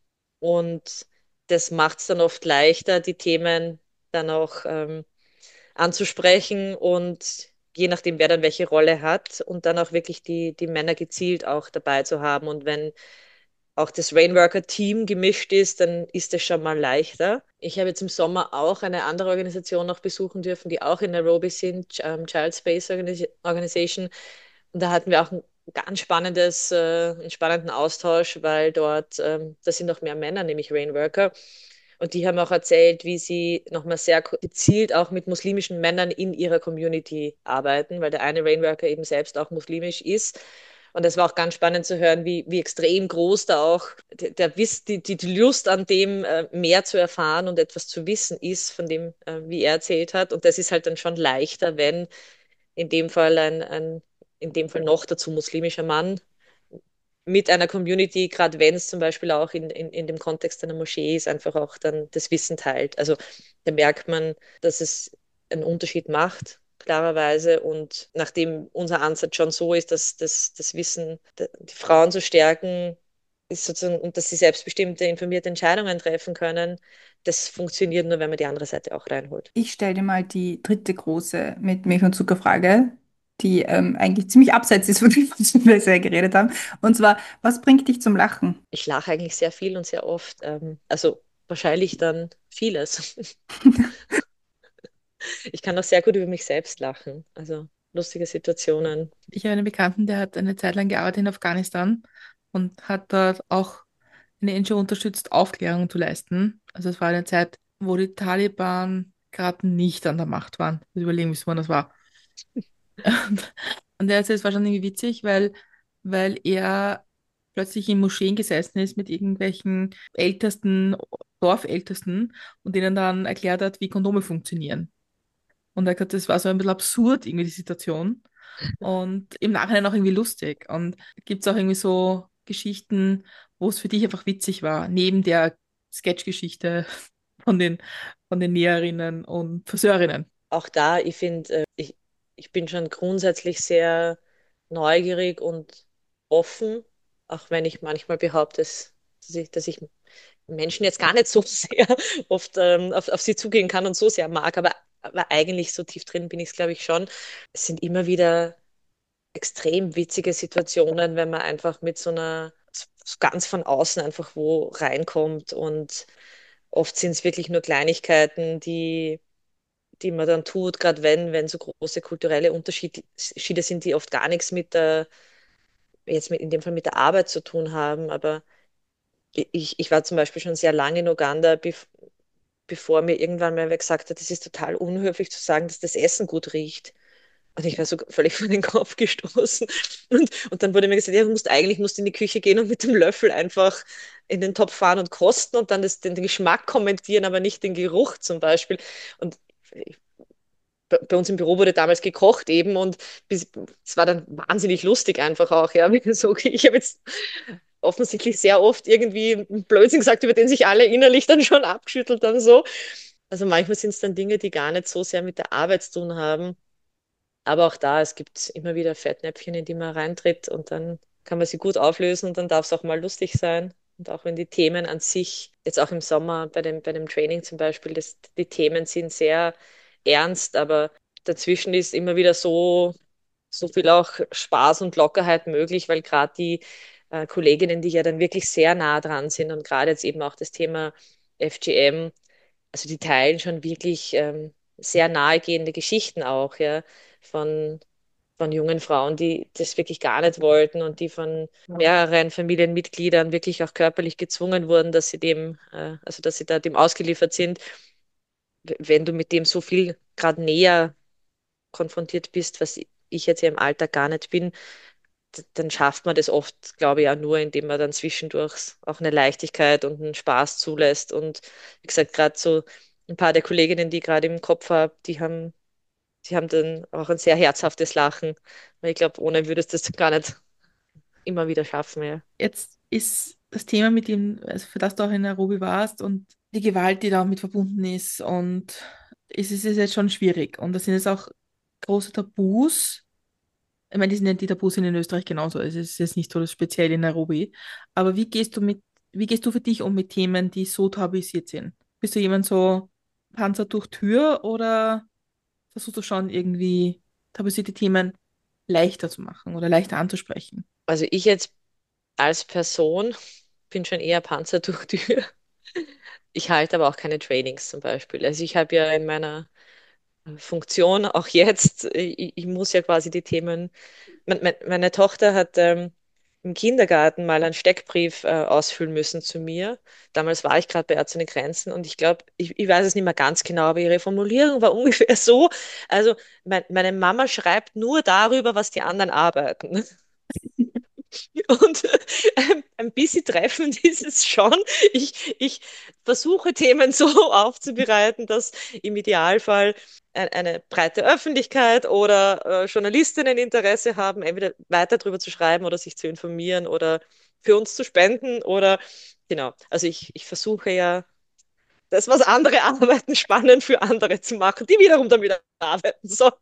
Und das macht es dann oft leichter, die Themen dann auch ähm, anzusprechen und je nachdem, wer dann welche Rolle hat und dann auch wirklich die, die Männer gezielt auch dabei zu haben. Und wenn auch das Rainworker-Team gemischt ist, dann ist es schon mal leichter. Ich habe jetzt im Sommer auch eine andere Organisation noch besuchen dürfen, die auch in Nairobi sind, ähm, Child Space Organis- Organization. Und da hatten wir auch ein ganz spannendes, äh, einen spannenden Austausch, weil dort, ähm, da sind noch mehr Männer, nämlich Rainworker. Und die haben auch erzählt, wie sie nochmal sehr gezielt auch mit muslimischen Männern in ihrer Community arbeiten, weil der eine Rainworker eben selbst auch muslimisch ist. Und es war auch ganz spannend zu hören, wie, wie extrem groß da auch der, der Wiss, die, die, die Lust an dem, äh, mehr zu erfahren und etwas zu wissen ist, von dem, äh, wie er erzählt hat. Und das ist halt dann schon leichter, wenn in dem Fall ein, ein in dem Fall noch dazu muslimischer Mann mit einer Community, gerade wenn es zum Beispiel auch in, in, in dem Kontext einer Moschee ist, einfach auch dann das Wissen teilt. Also da merkt man, dass es einen Unterschied macht, klarerweise. Und nachdem unser Ansatz schon so ist, dass das, das Wissen, die Frauen zu stärken, ist sozusagen, und dass sie selbstbestimmte, informierte Entscheidungen treffen können, das funktioniert nur, wenn man die andere Seite auch reinholt. Ich stelle dir mal die dritte große mit Milch- und Zuckerfrage, die ähm, eigentlich ziemlich abseits ist von dem, was wir bisher geredet haben. Und zwar, was bringt dich zum Lachen? Ich lache eigentlich sehr viel und sehr oft. Ähm, also wahrscheinlich dann vieles. Ich kann auch sehr gut über mich selbst lachen. Also lustige Situationen. Ich habe einen Bekannten, der hat eine Zeit lang gearbeitet in Afghanistan und hat dort auch eine N G O unterstützt, Aufklärung zu leisten. Also es war eine Zeit, wo die Taliban gerade nicht an der Macht waren. Wir überlegen müssen, wann das war. Und, und der erzählt, es war schon irgendwie witzig, weil, weil er plötzlich in Moscheen gesessen ist mit irgendwelchen Ältesten, Dorfältesten und denen dann erklärt hat, wie Kondome funktionieren. Und er hat gesagt, das war so ein bisschen absurd, irgendwie die Situation. Und im Nachhinein auch irgendwie lustig. Und gibt es auch irgendwie so Geschichten, wo es für dich einfach witzig war, neben der Sketchgeschichte von den, von den Näherinnen und Friseurinnen. Auch da, ich finde, äh, ich, ich bin schon grundsätzlich sehr neugierig und offen, auch wenn ich manchmal behaupte, dass dass ich, dass ich Menschen jetzt gar nicht so sehr oft ähm, auf, auf sie zugehen kann und so sehr mag, aber, aber eigentlich so tief drin bin ich es, glaube ich, schon. Es sind immer wieder extrem witzige Situationen, wenn man einfach mit so einer so ganz von außen einfach wo reinkommt und oft sind es wirklich nur Kleinigkeiten, die, die man dann tut, gerade wenn, wenn so große kulturelle Unterschiede sind, die oft gar nichts mit der, jetzt mit, in dem Fall mit der Arbeit zu tun haben, aber ich, ich war zum Beispiel schon sehr lange in Uganda, bev bevor mir irgendwann mal wer gesagt hat, es ist total unhöflich zu sagen, dass das Essen gut riecht. Und ich war so völlig vor den Kopf gestoßen. Und, und dann wurde mir gesagt, ja, du musst eigentlich musst in die Küche gehen und mit dem Löffel einfach in den Topf fahren und kosten und dann das, den, den Geschmack kommentieren, aber nicht den Geruch zum Beispiel. Und ich, bei bei uns im Büro wurde damals gekocht eben und bis, es war dann wahnsinnig lustig einfach auch. Ja, so, okay, ich habe jetzt offensichtlich sehr oft irgendwie einen Blödsinn gesagt, über den sich alle innerlich dann schon abgeschüttelt haben. So. Also manchmal sind es dann Dinge, die gar nicht so sehr mit der Arbeit zu tun haben. Aber auch da, es gibt immer wieder Fettnäpfchen, in die man reintritt und dann kann man sie gut auflösen und dann darf es auch mal lustig sein. Und auch wenn die Themen an sich, jetzt auch im Sommer bei dem, bei dem Training zum Beispiel, das, die Themen sind sehr ernst, aber dazwischen ist immer wieder so, so viel auch Spaß und Lockerheit möglich, weil gerade die äh, Kolleginnen, die ja dann wirklich sehr nah dran sind und gerade jetzt eben auch das Thema F G M, also die teilen schon wirklich ähm, sehr nahegehende Geschichten auch, ja, von, von jungen Frauen, die das wirklich gar nicht wollten und die von mehreren Familienmitgliedern wirklich auch körperlich gezwungen wurden, dass sie dem, äh, also dass sie da dem ausgeliefert sind. W- Wenn du mit dem so viel gerade näher konfrontiert bist, was ich jetzt ja im Alltag gar nicht bin, d- dann schafft man das oft, glaube ich, auch nur, indem man dann zwischendurch auch eine Leichtigkeit und einen Spaß zulässt. Und wie gesagt, gerade so ein paar der Kolleginnen, die ich gerade im Kopf habe, die haben, die haben dann auch ein sehr herzhaftes Lachen. Weil ich glaube, ohne würdest du das gar nicht immer wieder schaffen, ja. Jetzt ist das Thema mit dem, also für das du auch in Nairobi warst und die Gewalt, die damit verbunden ist und es ist es jetzt schon schwierig und das sind jetzt auch große Tabus. Ich meine, die sind ja die Tabus sind in Österreich genauso. Es ist jetzt nicht so das speziell in Nairobi. Aber wie gehst du mit, wie gehst du für dich um mit Themen, die so tabuisiert sind? Bist du jemand so Panzer durch Tür oder versuchst du schon irgendwie tabuisierte Themen leichter zu machen oder leichter anzusprechen? Also ich jetzt als Person bin schon eher Panzer durch Tür. Ich halte aber auch keine Trainings zum Beispiel. Also ich habe ja in meiner Funktion auch jetzt, ich, ich muss ja quasi die Themen, mein, mein, meine Tochter hat ähm, im Kindergarten mal einen Steckbrief äh, ausfüllen müssen zu mir. Damals war ich gerade bei Ärzte ohne Grenzen und ich glaube, ich, ich weiß es nicht mehr ganz genau, aber ihre Formulierung war ungefähr so. Also mein, meine Mama schreibt nur darüber, was die anderen arbeiten. Und ähm, ein bisschen treffend ist es schon. Ich, ich versuche Themen so aufzubereiten, dass im Idealfall ein- eine breite Öffentlichkeit oder äh, Journalistinnen Interesse haben, entweder weiter darüber zu schreiben oder sich zu informieren oder für uns zu spenden oder genau. Also ich, ich versuche ja das, was andere arbeiten, spannend für andere zu machen, die wiederum dann wieder arbeiten. So.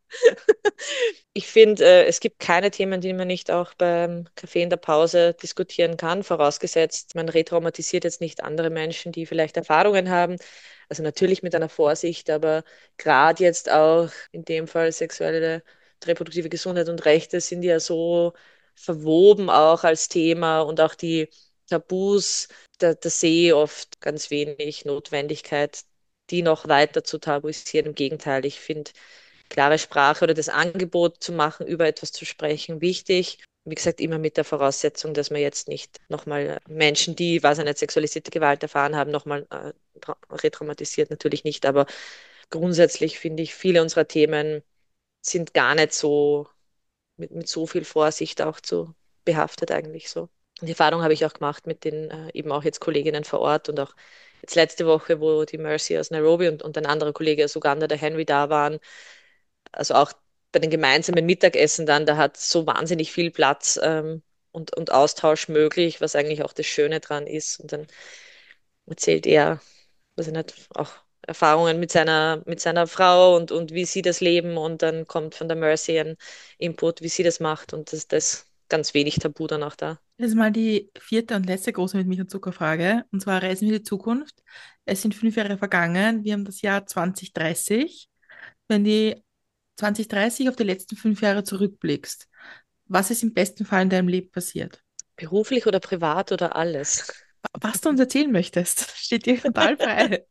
Ich finde, äh, es gibt keine Themen, die man nicht auch beim Kaffee in der Pause diskutieren kann, vorausgesetzt, man retraumatisiert jetzt nicht andere Menschen, die vielleicht Erfahrungen haben. Also natürlich mit einer Vorsicht, aber gerade jetzt auch in dem Fall sexuelle, reproduktive Gesundheit und Rechte sind ja so verwoben auch als Thema und auch die Tabus, da, da sehe ich oft ganz wenig Notwendigkeit, die noch weiter zu tabuisieren. Im Gegenteil, ich finde, klare Sprache oder das Angebot zu machen, über etwas zu sprechen, wichtig. Wie gesagt, immer mit der Voraussetzung, dass man jetzt nicht nochmal Menschen, die, was eine sexualisierte Gewalt erfahren haben, nochmal äh, retraumatisiert, natürlich nicht. Aber grundsätzlich finde ich, viele unserer Themen sind gar nicht so mit, mit so viel Vorsicht auch zu behaftet eigentlich so. Und die Erfahrung habe ich auch gemacht mit den äh, eben auch jetzt Kolleginnen vor Ort und auch jetzt letzte Woche, wo die Mercy aus Nairobi und, und ein anderer Kollege aus Uganda, der Henry, da waren, also auch bei den gemeinsamen Mittagessen dann, da hat so wahnsinnig viel Platz ähm, und, und Austausch möglich, was eigentlich auch das Schöne dran ist. Und dann erzählt er, was er nicht, auch Erfahrungen mit seiner, mit seiner Frau und, und wie sie das leben und dann kommt von der Mercy ein Input, wie sie das macht und das, das ganz wenig Tabu dann auch da. Das ist mal die vierte und letzte große mit Milch und Zuckerfrage. Und zwar Reisen wir in die Zukunft. Es sind fünf Jahre vergangen. Wir haben das Jahr zwanzig dreißig. Wenn die zwanzig dreißig auf die letzten fünf Jahre zurückblickst, was ist im besten Fall in deinem Leben passiert? Beruflich oder privat oder alles? Was du uns erzählen möchtest, steht dir total frei.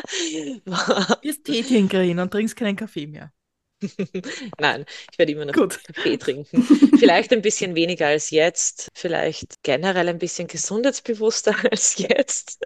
Du wirst Tee trinken und trinkst keinen Kaffee mehr. Nein, ich werde immer noch Gut. Kaffee trinken. Vielleicht ein bisschen weniger als jetzt, vielleicht generell ein bisschen gesundheitsbewusster als jetzt.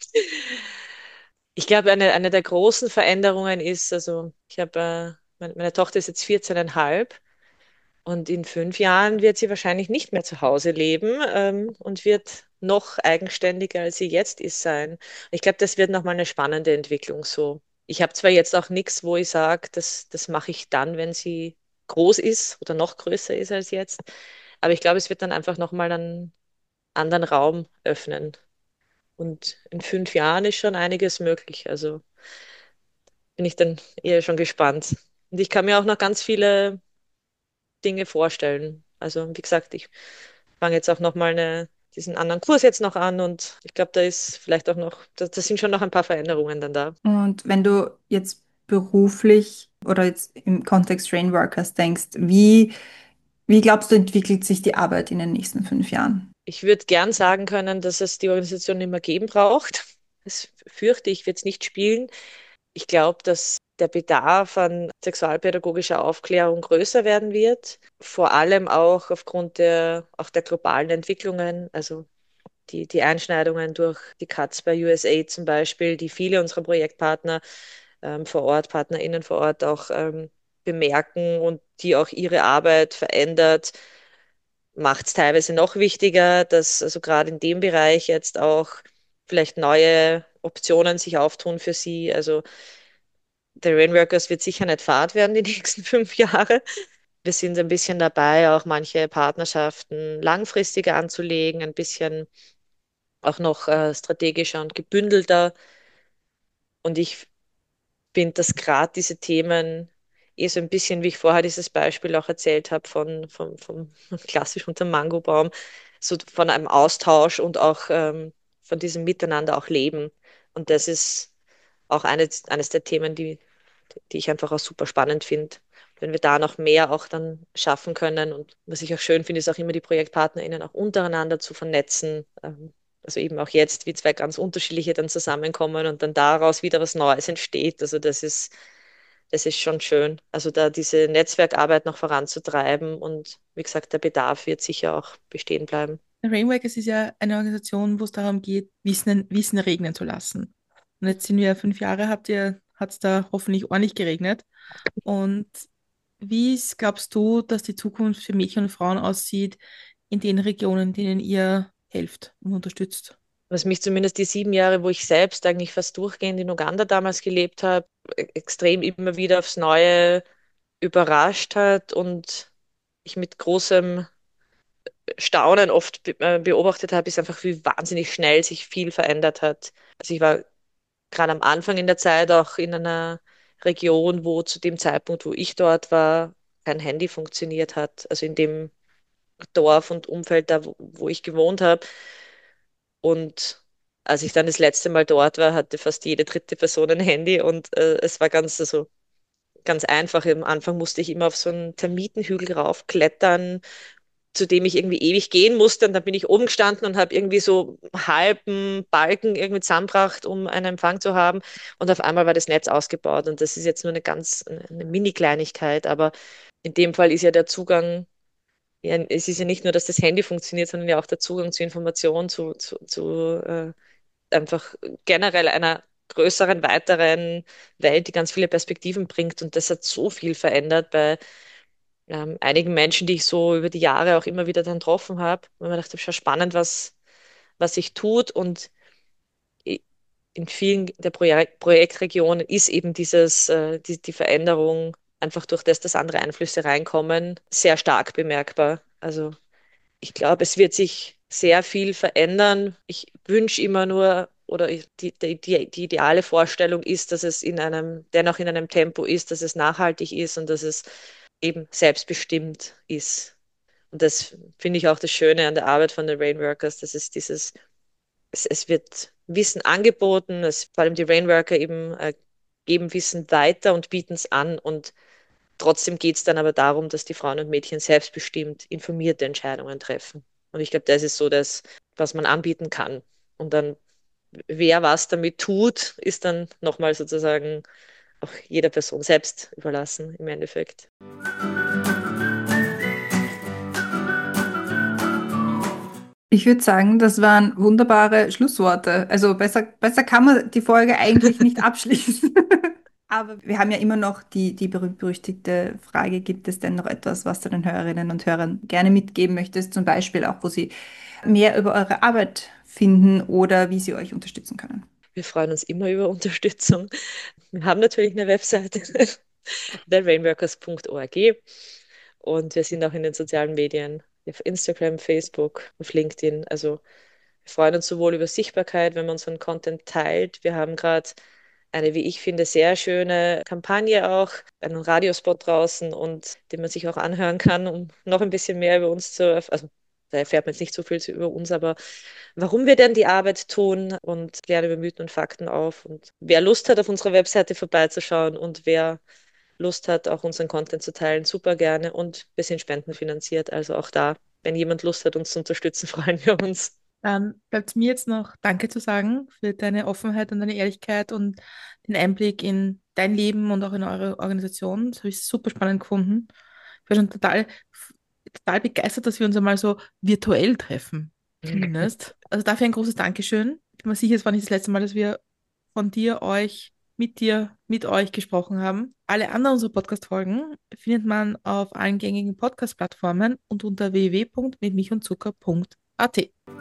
Ich glaube, eine, eine der großen Veränderungen ist, also ich habe, äh, meine, meine Tochter ist jetzt vierzehn Komma fünf und in fünf Jahren wird sie wahrscheinlich nicht mehr zu Hause leben, ähm, und wird noch eigenständiger, als sie jetzt ist, sein. Ich glaube, das wird nochmal eine spannende Entwicklung so. Ich habe zwar jetzt auch nichts, wo ich sage, das, das mache ich dann, wenn sie groß ist oder noch größer ist als jetzt, aber ich glaube, es wird dann einfach nochmal einen anderen Raum öffnen. Und in fünf Jahren ist schon einiges möglich. Also bin ich dann eher schon gespannt. Und ich kann mir auch noch ganz viele Dinge vorstellen. Also wie gesagt, ich fange jetzt auch noch mal eine, diesen anderen Kurs jetzt noch an und ich glaube, da ist vielleicht auch noch, da, da sind schon noch ein paar Veränderungen dann da. Und wenn du jetzt beruflich oder jetzt im Kontext Rainworkers denkst, wie, wie glaubst du, entwickelt sich die Arbeit in den nächsten fünf Jahren? Ich würde gern sagen können, dass es die Organisation nicht mehr geben braucht. Das fürchte ich, wird es nicht spielen. Ich glaube, dass der Bedarf an sexualpädagogischer Aufklärung größer werden wird, vor allem auch aufgrund der, auch der globalen Entwicklungen, also die, die Einschneidungen durch die Cuts bei U S A zum Beispiel, die viele unserer Projektpartner ähm, vor Ort, PartnerInnen vor Ort auch ähm, bemerken und die auch ihre Arbeit verändert, macht es teilweise noch wichtiger, dass also gerade in dem Bereich jetzt auch vielleicht neue Optionen sich auftun für sie. Also der Rainworkers wird sicher nicht fad werden die nächsten fünf Jahre. Wir sind ein bisschen dabei, auch manche Partnerschaften langfristiger anzulegen, ein bisschen auch noch äh, strategischer und gebündelter. Und ich finde, dass gerade diese Themen eh so ein bisschen, wie ich vorher dieses Beispiel auch erzählt habe, von, von, vom klassisch unter Mangobaum, so von einem Austausch und auch ähm, von diesem Miteinander auch leben. Und das ist auch eines, eines der Themen, die, die ich einfach auch super spannend finde. Wenn wir da noch mehr auch dann schaffen können. Und was ich auch schön finde, ist auch immer die ProjektpartnerInnen auch untereinander zu vernetzen. Ähm, also eben auch jetzt, wie zwei ganz unterschiedliche dann zusammenkommen und dann daraus wieder was Neues entsteht. Also das ist, das ist schon schön. Also da diese Netzwerkarbeit noch voranzutreiben und wie gesagt, der Bedarf wird sicher auch bestehen bleiben. Rainwakers ist ja eine Organisation, wo es darum geht, Wissen, Wissen regnen zu lassen. Und jetzt sind wir fünf Jahre, habt ihr, hat es da hoffentlich ordentlich geregnet. Und wie s- glaubst du, dass die Zukunft für Mädchen und Frauen aussieht in den Regionen, denen ihr helft und unterstützt? Was mich zumindest die sieben Jahre, wo ich selbst eigentlich fast durchgehend in Uganda damals gelebt habe, e- extrem immer wieder aufs Neue überrascht hat und ich mit großem Staunen oft be äh, beobachtet habe, ist einfach, wie wahnsinnig schnell sich viel verändert hat. Also ich war gerade am Anfang in der Zeit auch in einer Region, wo zu dem Zeitpunkt, wo ich dort war, kein Handy funktioniert hat. Also in dem Dorf und Umfeld, da wo, wo ich gewohnt habe. Und als ich dann das letzte Mal dort war, hatte fast jede dritte Person ein Handy und äh, es war ganz, also, ganz einfach. Am Anfang musste ich immer auf so einen Termitenhügel raufklettern, zu dem ich irgendwie ewig gehen musste. Und dann bin ich oben gestanden und habe irgendwie so einen halben Balken irgendwie zusammengebracht, um einen Empfang zu haben. Und auf einmal war das Netz ausgebaut. Und das ist jetzt nur eine ganz, eine Mini-Kleinigkeit. Aber in dem Fall ist ja der Zugang, ja, es ist ja nicht nur, dass das Handy funktioniert, sondern ja auch der Zugang zu Informationen, zu, zu, zu äh, einfach generell einer größeren, weiteren Welt, die ganz viele Perspektiven bringt. Und das hat so viel verändert bei ähm, einigen Menschen, die ich so über die Jahre auch immer wieder dann getroffen habe, weil man dachte, schon spannend, was, was sich tut. Und i- in vielen der Projek Projektregionen ist eben dieses, äh, die, die Veränderung einfach durch das, dass andere Einflüsse reinkommen, sehr stark bemerkbar. Also ich glaube, es wird sich sehr viel verändern. Ich wünsche immer nur, oder ich- die, die, die, die ideale Vorstellung ist, dass es in einem, dennoch in einem Tempo ist, dass es nachhaltig ist und dass es eben selbstbestimmt ist. Und das finde ich auch das Schöne an der Arbeit von den Rainworkers, dass es dieses, es, es wird Wissen angeboten, es, vor allem die Rainworker eben äh, geben Wissen weiter und bieten es an und trotzdem geht es dann aber darum, dass die Frauen und Mädchen selbstbestimmt informierte Entscheidungen treffen. Und ich glaube, das ist so das, was man anbieten kann. Und dann, wer was damit tut, ist dann nochmal sozusagen auch jeder Person selbst überlassen im Endeffekt. Ich würde sagen, das waren wunderbare Schlussworte. Also besser, besser kann man die Folge eigentlich nicht abschließen. Aber wir haben ja immer noch die, die berühmt-berüchtigte Frage, gibt es denn noch etwas, was du den Hörerinnen und Hörern gerne mitgeben möchtest? Zum Beispiel auch, wo sie mehr über eure Arbeit finden oder wie sie euch unterstützen können. Wir freuen uns immer über Unterstützung. Wir haben natürlich eine Webseite, the rainworkers punkt org. Und wir sind auch in den sozialen Medien, auf Instagram, Facebook, auf LinkedIn. Also wir freuen uns sowohl über Sichtbarkeit, wenn man unseren Content teilt. Wir haben gerade eine, wie ich finde, sehr schöne Kampagne auch, einen Radiospot draußen und den man sich auch anhören kann, um noch ein bisschen mehr über uns zu erfahren. Also da erfährt man jetzt nicht so viel über uns, aber warum wir denn die Arbeit tun und klären über Mythen und Fakten auf. Und wer Lust hat, auf unserer Webseite vorbeizuschauen und wer Lust hat, auch unseren Content zu teilen, super gerne. Und wir sind spendenfinanziert, also auch da, wenn jemand Lust hat, uns zu unterstützen, freuen wir uns. Dann bleibt es mir jetzt noch Danke zu sagen für deine Offenheit und deine Ehrlichkeit und den Einblick in dein Leben und auch in eure Organisation. Das habe ich super spannend gefunden. Ich war schon total, total begeistert, dass wir uns einmal so virtuell treffen, zumindest. Also dafür ein großes Dankeschön. Ich bin mir sicher, es war nicht das letzte Mal, dass wir von dir, euch, mit dir, mit euch gesprochen haben. Alle anderen unserer Podcast-Folgen findet man auf allen gängigen Podcast-Plattformen und unter w w w punkt mit milch und zucker punkt a t.